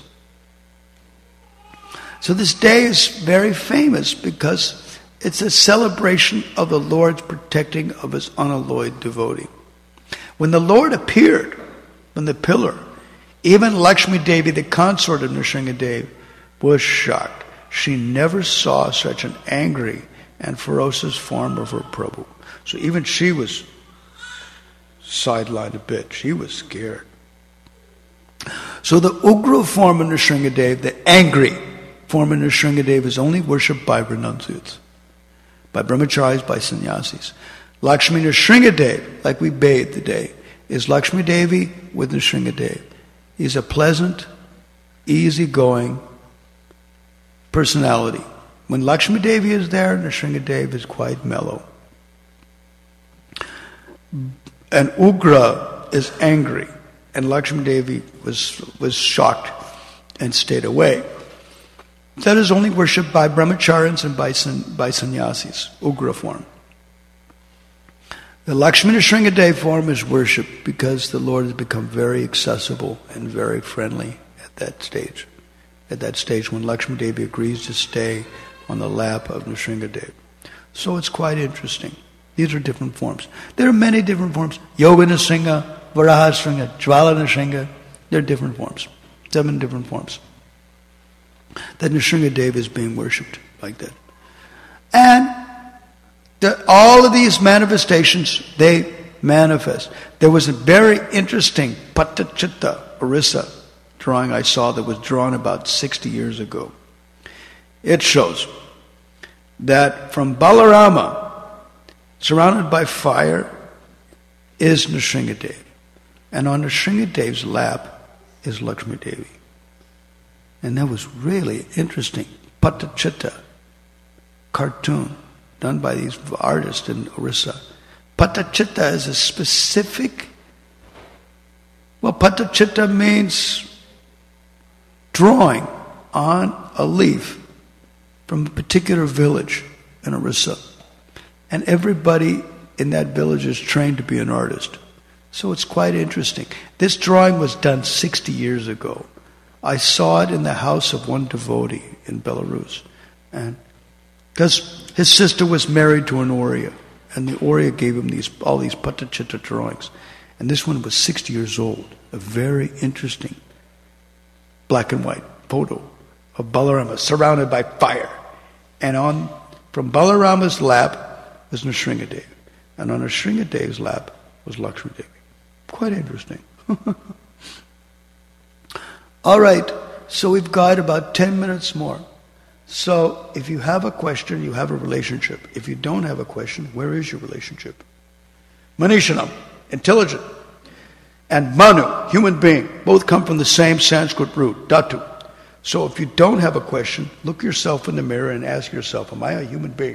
So this day is very famous because it's a celebration of the Lord's protecting of his unalloyed devotee. When the Lord appeared on the pillar, even Lakshmi Devi, the consort of Nrsingadev, was shocked. She never saw such an angry and ferocious form of her Prabhu. So even she was sidelined a bit. She was scared. So the Ugra form of Nrsingadev, the angry, form of Nrsingadev is only worshipped by renunciates, by brahmacharis, by sannyasis. Lakshmi Nrsingadev, like we bathe today, is Lakshmi Devi with Nrsingadev. He's a pleasant, easygoing personality. When Lakshmi Devi is there, Nrsingadev is quite mellow. And Ugra is angry, and Lakshmi Devi was, was shocked and stayed away. That is only worshipped by brahmacharis and by, by sannyasis, Ugra form. The Lakshmi Nrsingadev form is worshipped because the Lord has become very accessible and very friendly at that stage. At that stage when Lakshmi Devi agrees to stay on the lap of Nrsingadev. So it's quite interesting. These are different forms. There are many different forms. Yoga Nrsinga, Varaha Nrsinga, Jvala Nrsinga. There are different forms. Seven different forms. That Nrsingadev is being worshipped like that. And the, all of these manifestations, they manifest. There was a very interesting Pattachitta Orissa drawing I saw that was drawn about sixty years ago. It shows that from Balarama, surrounded by fire, is Nrsingadev. And on Nrsingadev's lap is Lakshmi Devi. And that was really interesting. Pattachitta cartoon done by these artists in Orissa. Pattachitta is a specific, well, Pattachitta means drawing on a leaf from a particular village in Orissa. And everybody in that village is trained to be an artist. So it's quite interesting. This drawing was done sixty years ago. I saw it in the house of one devotee in Belarus. And because his sister was married to an Oriya, and the Oriya gave him these all these Pattachitta drawings. And this one was sixty years old. A very interesting black and white photo of Balarama surrounded by fire. And on from Balarama's lap was Nrsingadev. And on Nrsingadev's lap was Lakshmi Devi. Quite interesting. All right, so we've got about ten minutes more. So if you have a question, you have a relationship. If you don't have a question, where is your relationship? Manishanam, intelligent, and Manu, human being, both come from the same Sanskrit root, Dhatu. So if you don't have a question, look yourself in the mirror and ask yourself, am I a human being?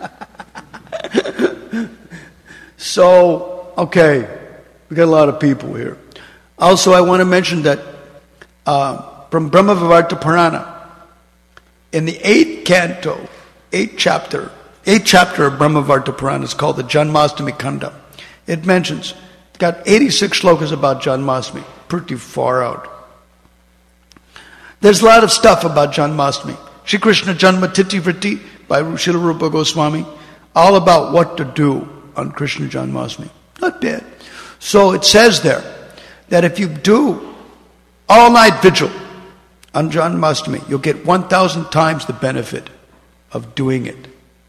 So, okay, we got a lot of people here. Also, I want to mention that uh, from Brahma-Vivarta Purana, in the eighth canto, eighth chapter, eighth chapter of Brahma-Vivarta Purana is called the Janmastami Kanda. It mentions, it's got eighty-six shlokas about Janmastami, pretty far out. There's a lot of stuff about Janmastami. Shri Krishna Janma Titi Vritti by Srila Rupa Goswami, all about what to do on Krishna Janmastami. Not bad. So it says there that if you do all-night vigil on Janmastami, you'll get one thousand times the benefit of doing it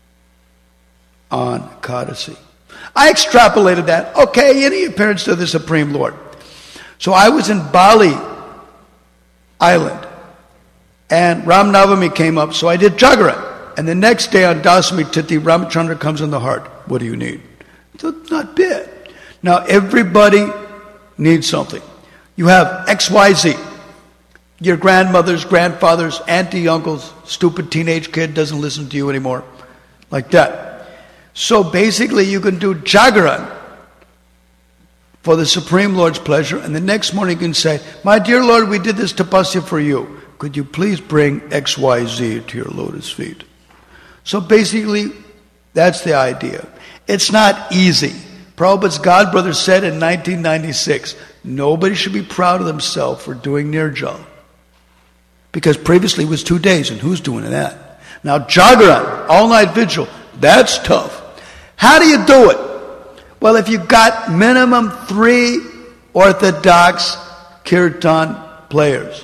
on Ekadasi. I extrapolated that. Okay, any appearance to the Supreme Lord. So I was in Bali Island, and Ram Navami came up, so I did Jagaran. And the next day on Dasami Tithi, Ramachandra comes in the heart. What do you need? So not bad. Now everybody needs something. You have X Y Z. Your grandmothers, grandfathers, auntie, uncles, stupid teenage kid doesn't listen to you anymore. Like that. So basically you can do Jagaran for the Supreme Lord's pleasure, and the next morning you can say, my dear Lord, we did this tapasya for you. Could you please bring X Y Z to your lotus feet? So basically, that's the idea. It's not easy. Prabhupada's godbrother said in nineteen ninety-six, nobody should be proud of themselves for doing Nirjal. Because previously it was two days, and who's doing that? Now Jagaran, all-night vigil, that's tough. How do you do it? Well, if you've got minimum three orthodox kirtan players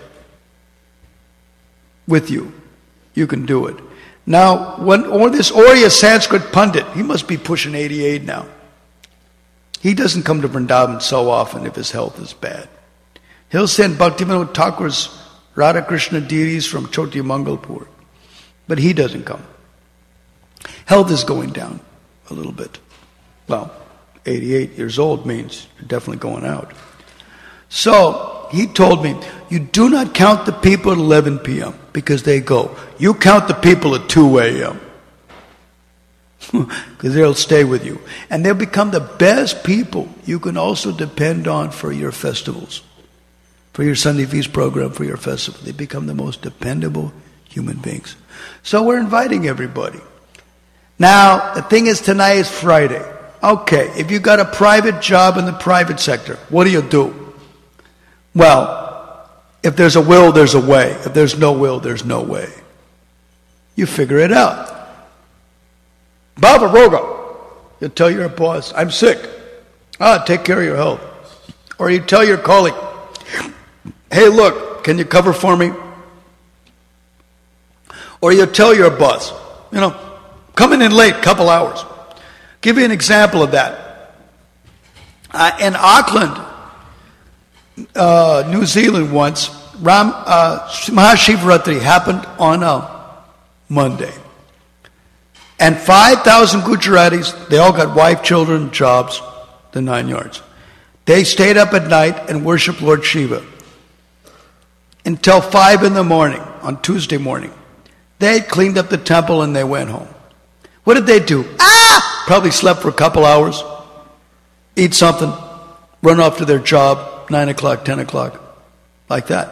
with you, you can do it. Now, when or this Oriya Sanskrit Pandit, he must be pushing eighty-eight now. He doesn't come to Vrindavan so often if his health is bad. He'll send Bhaktivinoda Thakur's Radha Krishna deities from Choti Mangalpur. But he doesn't come. Health is going down a little bit. Well, eighty-eight years old means you're definitely going out. So he told me, you do not count the people at eleven p.m. because they go. You count the people at two a.m. because they'll stay with you. And they'll become the best people you can also depend on for your festivals. For your Sunday Feast program, for your festival. They become the most dependable human beings. So we're inviting everybody. Now, the thing is, tonight is Friday. Okay, if you got a private job in the private sector, what do you do? Well, if there's a will, there's a way. If there's no will, there's no way. You figure it out. Bhava Roga. You tell your boss, I'm sick. Ah, take care of your health. Or you tell your colleague, hey, look, can you cover for me? Or you tell your boss, you know, coming in late, couple hours. Give you an example of that. Uh, in Auckland, uh, New Zealand once, Ram, uh, Mahashivratri happened on a Monday. And five thousand Gujaratis, they all got wife, children, jobs, the nine yards. They stayed up at night and worshiped Lord Shiva until five in the morning on Tuesday morning. They cleaned up the temple and they went home. What did they do? Ah! Probably slept for a couple hours, eat something, run off to their job, nine o'clock, ten o'clock, like that.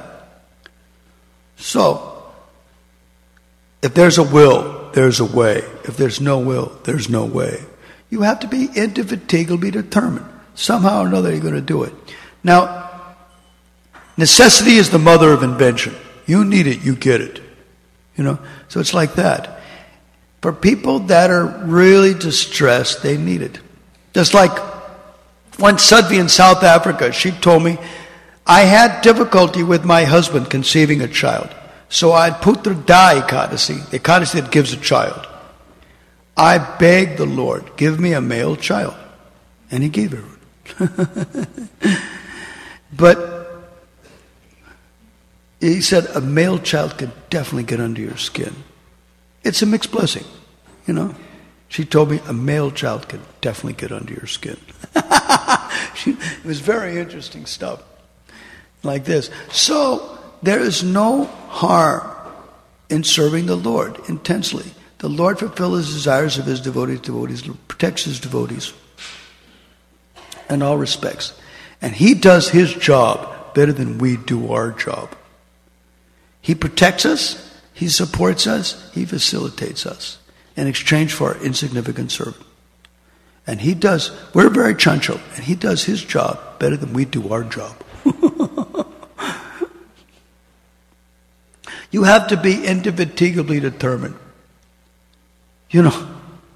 So, if there's a will, there's a way. If there's no will, there's no way. You have to be indefatigably determined. Somehow or another you're going to do it. Now, necessity is the mother of invention. You need it, you get it. You know, so it's like that. For people that are really distressed, they need it. Just like one Sadhvi in South Africa, she told me, I had difficulty with my husband conceiving a child. So I Putra Da Ekadasi, the Ekadasi that gives a child. I begged the Lord, give me a male child. And he gave her. But he said a male child could definitely get under your skin. It's a mixed blessing, you know. She told me a male child could definitely get under your skin. she, it was very interesting stuff like this. So there is no harm in serving the Lord intensely. The Lord fulfills the desires of his devotees, devotees, protects his devotees in all respects. And he does his job better than we do our job. He protects us, he supports us, he facilitates us in exchange for our insignificant service. And he does, we're very chanchal, and he does his job better than we do our job. You have to be indefatigably determined. You know,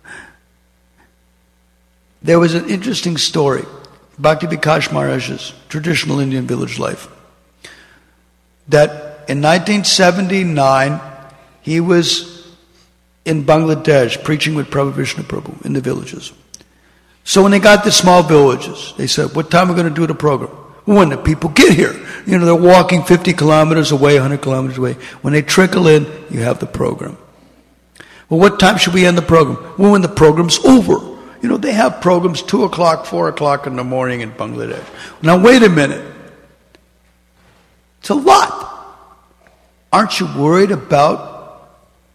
there was an interesting story, Bhakti Vikash Maharaj's traditional Indian village life, that in nineteen seventy-nine, he was in Bangladesh preaching with Prabhu Vishnu Prabhu in the villages. So when they got to small villages, they said, what time are we going to do the program? Well, when the people get here. You know, they're walking fifty kilometers away, one hundred kilometers away. When they trickle in, you have the program. Well, what time should we end the program? Well, when the program's over. You know, they have programs two o'clock, four o'clock in the morning in Bangladesh. Now, wait a minute. It's a lot. Aren't you worried about,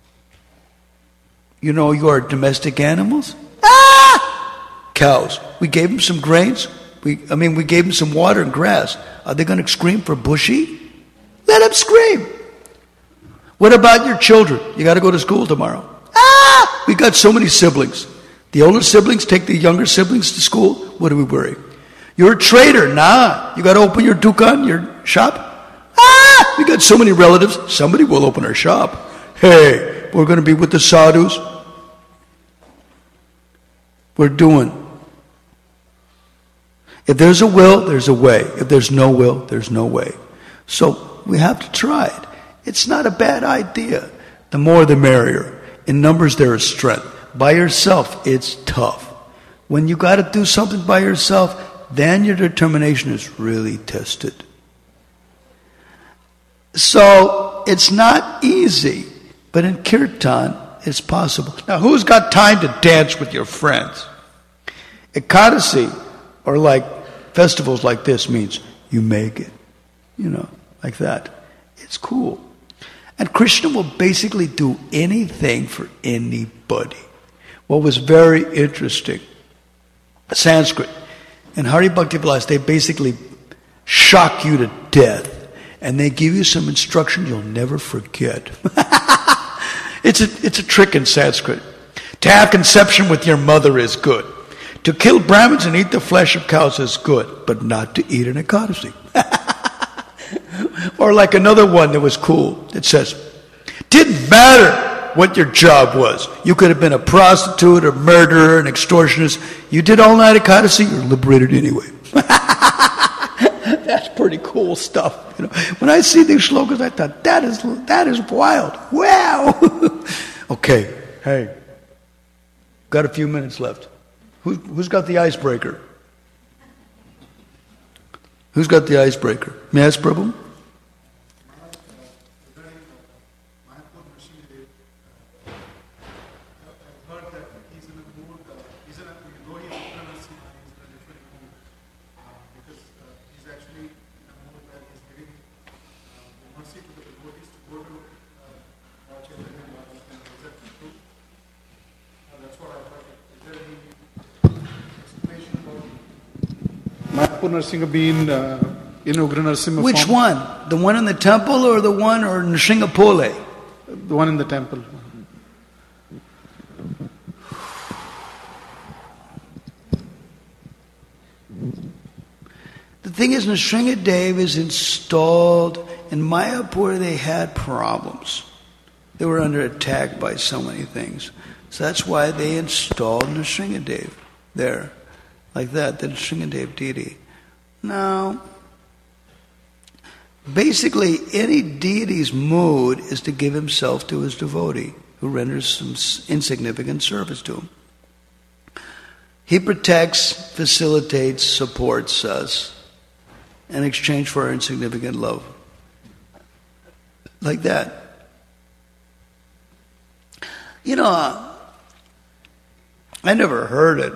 you know, your domestic animals? Ah! Cows. We gave them some grains. We, I mean, we gave them some water and grass. Are they going to scream for bushy? Let them scream. What about your children? You got to go to school tomorrow. Ah! We got so many siblings. The older siblings take the younger siblings to school. What do we worry? You're a trader. Nah. You got to open your dukan, your shop. Ah! We got so many relatives. Somebody will open our shop. Hey, we're going to be with the sadhus. We're doing. If there's a will, there's a way. If there's no will, there's no way. So we have to try it. It's not a bad idea. The more the merrier. In numbers there is strength. By yourself, it's tough. When you got to do something by yourself, then your determination is really tested. So it's not easy, but in kirtan it's possible. Now, who's got time to dance with your friends? Ekadasi, or like festivals like this, means you make it, you know, like that. It's cool. And Krishna will basically do anything for anybody. What was very interesting, Sanskrit, in Hari Bhakti Vilas, they basically shock you to death. And they give you some instruction you'll never forget. it's a it's a trick in Sanskrit. To have conception with your mother is good. To kill Brahmins and eat the flesh of cows is good, but not to eat an Ekadasi. Or like another one that was cool. It says, didn't matter what your job was. You could have been a prostitute, a murderer, an extortionist. You did all night Ekadasi, you're liberated anyway. That's pretty cool stuff. You know, when I see these shlokas, I thought that is that is wild. Wow. Okay, hey, got a few minutes left. Who, who's got the icebreaker? Who's got the icebreaker? May I ask, Prabhu? Narasimha being uh, in Ugra Narasimha Which form. one? The one in the temple or the one or Nrsimhapole? The one in the temple. The thing is, Nrsimhadev is installed. In Mayapur, they had problems. They were under attack by so many things. So that's why they installed Nrsimhadev there. Like that, the Nrsimhadev deity. Now, basically, any deity's mood is to give himself to his devotee, who renders some insignificant service to him. He protects, facilitates, supports us in exchange for our insignificant love. Like that. You know, I never heard it.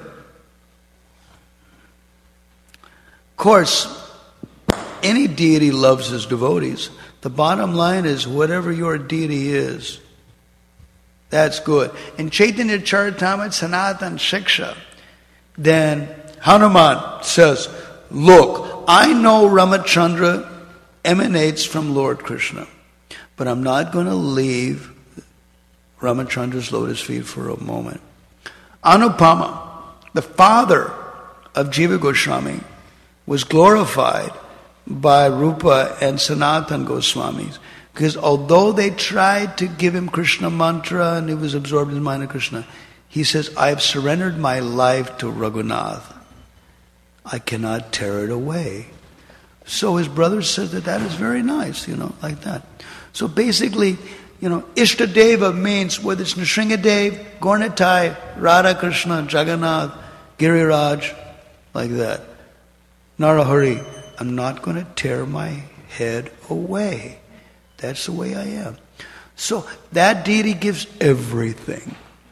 Of course, any deity loves his devotees. The bottom line is, whatever your deity is, that's good. In Chaitanya Charitamrita Sanatan Shiksha, then Hanuman says, look, I know Ramachandra emanates from Lord Krishna, but I'm not going to leave Ramachandra's lotus feet for a moment. Anupama, the father of Jiva Goswami, was glorified by Rupa and Sanatan Goswamis. Because although they tried to give him Krishna mantra and he was absorbed in the mind of Krishna, he says, I have surrendered my life to Raghunath. I cannot tear it away. So his brother said that that is very nice, you know, like that. So basically, you know, Ishtadeva means whether it's Nrsimhadev, Gauratai, Radha Krishna, Jagannath, Giriraj, like that. Narahari, I'm not going to tear my head away. That's the way I am. So that deity gives everything.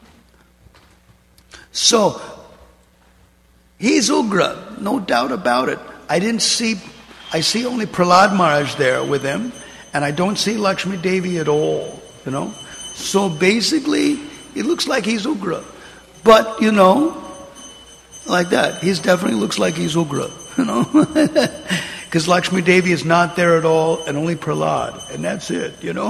So he's Ugra, no doubt about it. I didn't see, I see only Prahlad Maharaj there with him, and I don't see Lakshmi Devi at all, you know. So basically, it looks like he's Ugra. But, you know, like that, he definitely looks like he's Ugra. You know, because Lakshmi Devi is not there at all, and only Prahlad, and that's it. You know,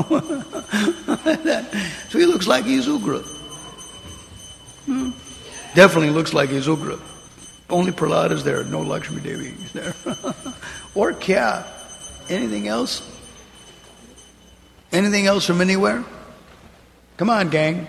so he looks like he's Ugra. Hmm. Definitely looks like he's Ugra. Only Prahlad is there, no Lakshmi Devi is there. Or kya? Anything else? Anything else from anywhere? Come on, gang.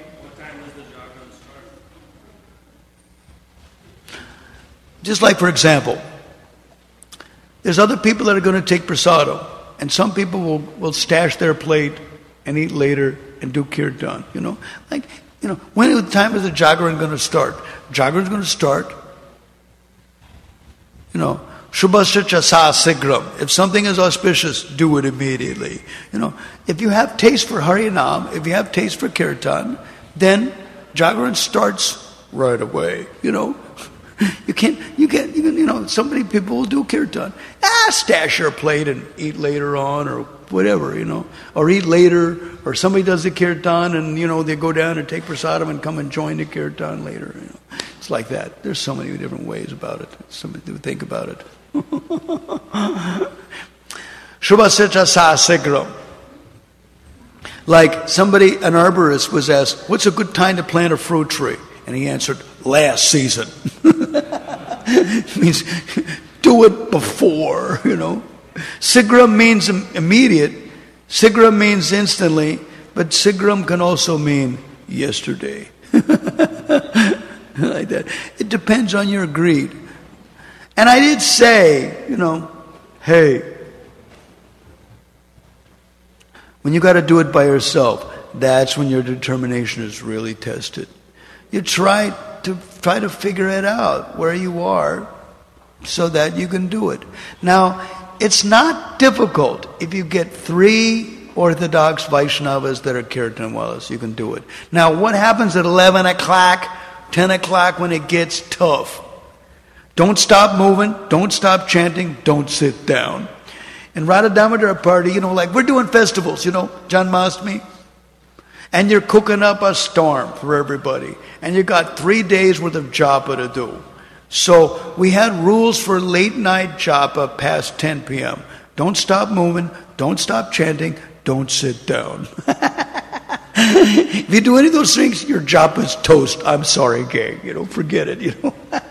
Just like, for example, there's other people that are going to take prasadam, and some people will, will stash their plate and eat later and do kirtan, you know. Like, you know, when the time is the Jagaran going to start? Jagaran's going to start, you know, Shubhasya sa sigram. If something is auspicious, do it immediately. You know, if you have taste for Harinam, if you have taste for Kirtan, then Jagaran starts right away. You know, you can't, you can, you can, you know, somebody, people will do Kirtan. Ah, stash your plate and eat later on or whatever, you know, or eat later, or somebody does the Kirtan and, you know, they go down and take prasadam and come and join the Kirtan later, you know. It's like that. There's so many different ways about it. Somebody to think about it. Shubhasya sa sigram. Like somebody, an arborist was asked, what's a good time to plant a fruit tree? And he answered, last season. It means do it before, you know. Sigram means immediate. Sigram means instantly. But sigram can also mean yesterday. Like that. It depends on your greed. And I did say, you know, hey, when you got to do it by yourself, that's when your determination is really tested. You try to try to figure it out where you are so that you can do it. Now, it's not difficult if you get three Orthodox Vaishnavas that are Kirtanwalas, you can do it. Now, what happens at eleven o'clock, ten o'clock when it gets tough? Don't stop moving, don't stop chanting, don't sit down. In Radha Damodar party, you know, like we're doing festivals, you know, Janmashtami, and you're cooking up a storm for everybody, and you got three days worth of japa to do. So we had rules for late night japa past ten p.m. Don't stop moving, don't stop chanting, don't sit down. If you do any of those things, your japa is toast. I'm sorry, gang. You know, forget it. You know.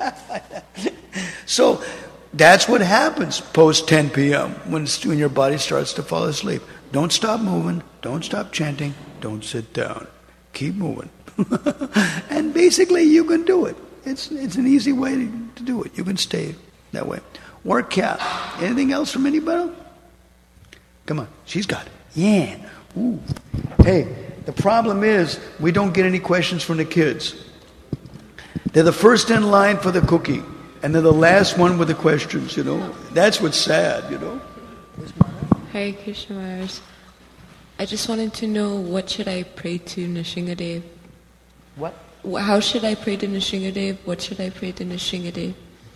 So that's what happens post ten p.m. when when your body starts to fall asleep. Don't stop moving. Don't stop chanting. Don't sit down. Keep moving. And basically, you can do it. It's it's an easy way to, to do it. You can stay that way. Or cat. Anything else from anybody? Come on. She's got it. Yeah. Ooh. Hey, the problem is we don't get any questions from the kids. They're the first in line for the cookie. And they're the last one with the questions, you know. That's what's sad, you know. Hare Krishna Maharaj. I just wanted to know, what should I pray to Nrsingadev? What? How should I pray to Nrsingadev? What should I pray to Nrsingadev?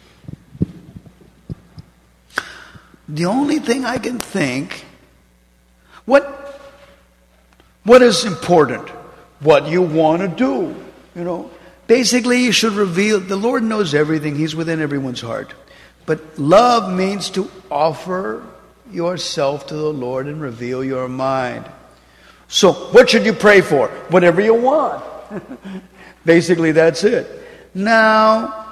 The only thing I can think, what, what is important? What you want to do, you know. Basically, you should reveal, the Lord knows everything. He's within everyone's heart. But love means to offer yourself to the Lord and reveal your mind. So, what should you pray for? Whatever you want. Basically, that's it. Now,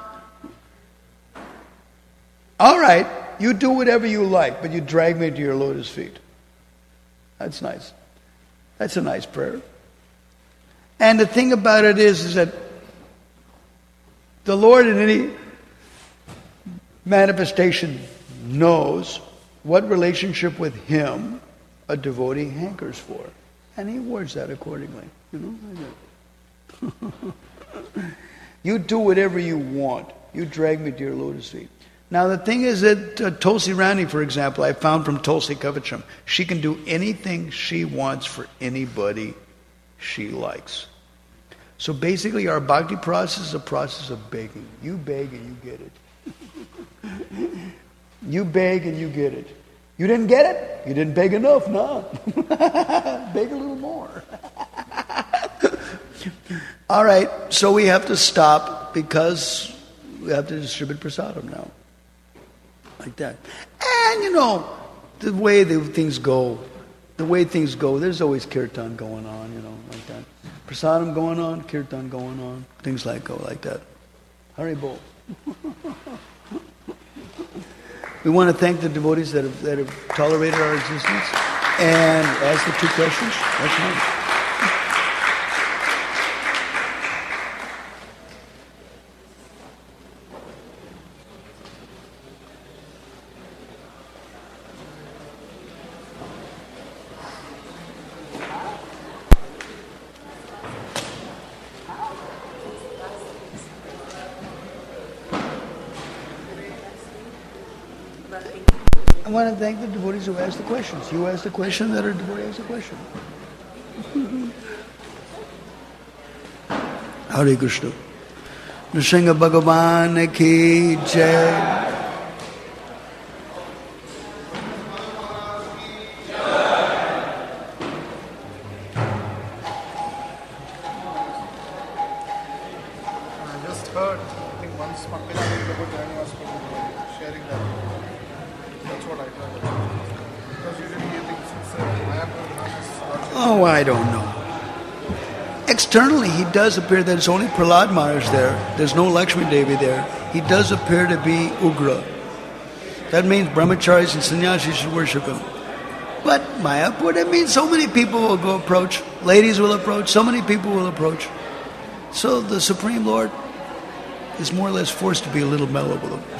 all right, you do whatever you like, but you drag me to your lotus feet. That's nice. That's a nice prayer. And the thing about it is, is that the Lord in any manifestation knows what relationship with Him a devotee hankers for. And He words that accordingly. You know? You do whatever you want. You drag me to your lotus feet. Now the thing is that uh, Tulsi Rani, for example, I found from Tulsi Kavacham, she can do anything she wants for anybody she likes. So basically our bhakti process is a process of begging. You beg and you get it. You beg and you get it. You didn't get it? You didn't beg enough, no. Beg a little more. All right, so we have to stop because we have to distribute prasadam now. Like that. And you know, the way the things go, the way things go, there's always kirtan going on, you know, like that. Prasadam going on, kirtan going on, things like go like that. Hari Bol. We want to thank the devotees that have, that have tolerated our existence and ask the two questions. That's nice. I want to thank the devotees who asked the questions. You asked the question, that our devotee asked the question. Hare Krishna. Nrsimha Bhagavan ki jai. Oh, I don't know. Externally, he does appear that it's only Prahlad Maharaj there. There's no Lakshmi Devi there. He does appear to be Ugra. That means brahmacharis and sannyasis should worship him. But Mayapur, that means so many people will go approach. Ladies will approach. So many people will approach. So the Supreme Lord is more or less forced to be a little mellow with them.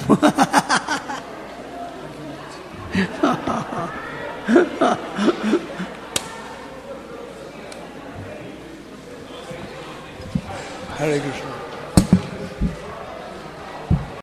Hare Krishna.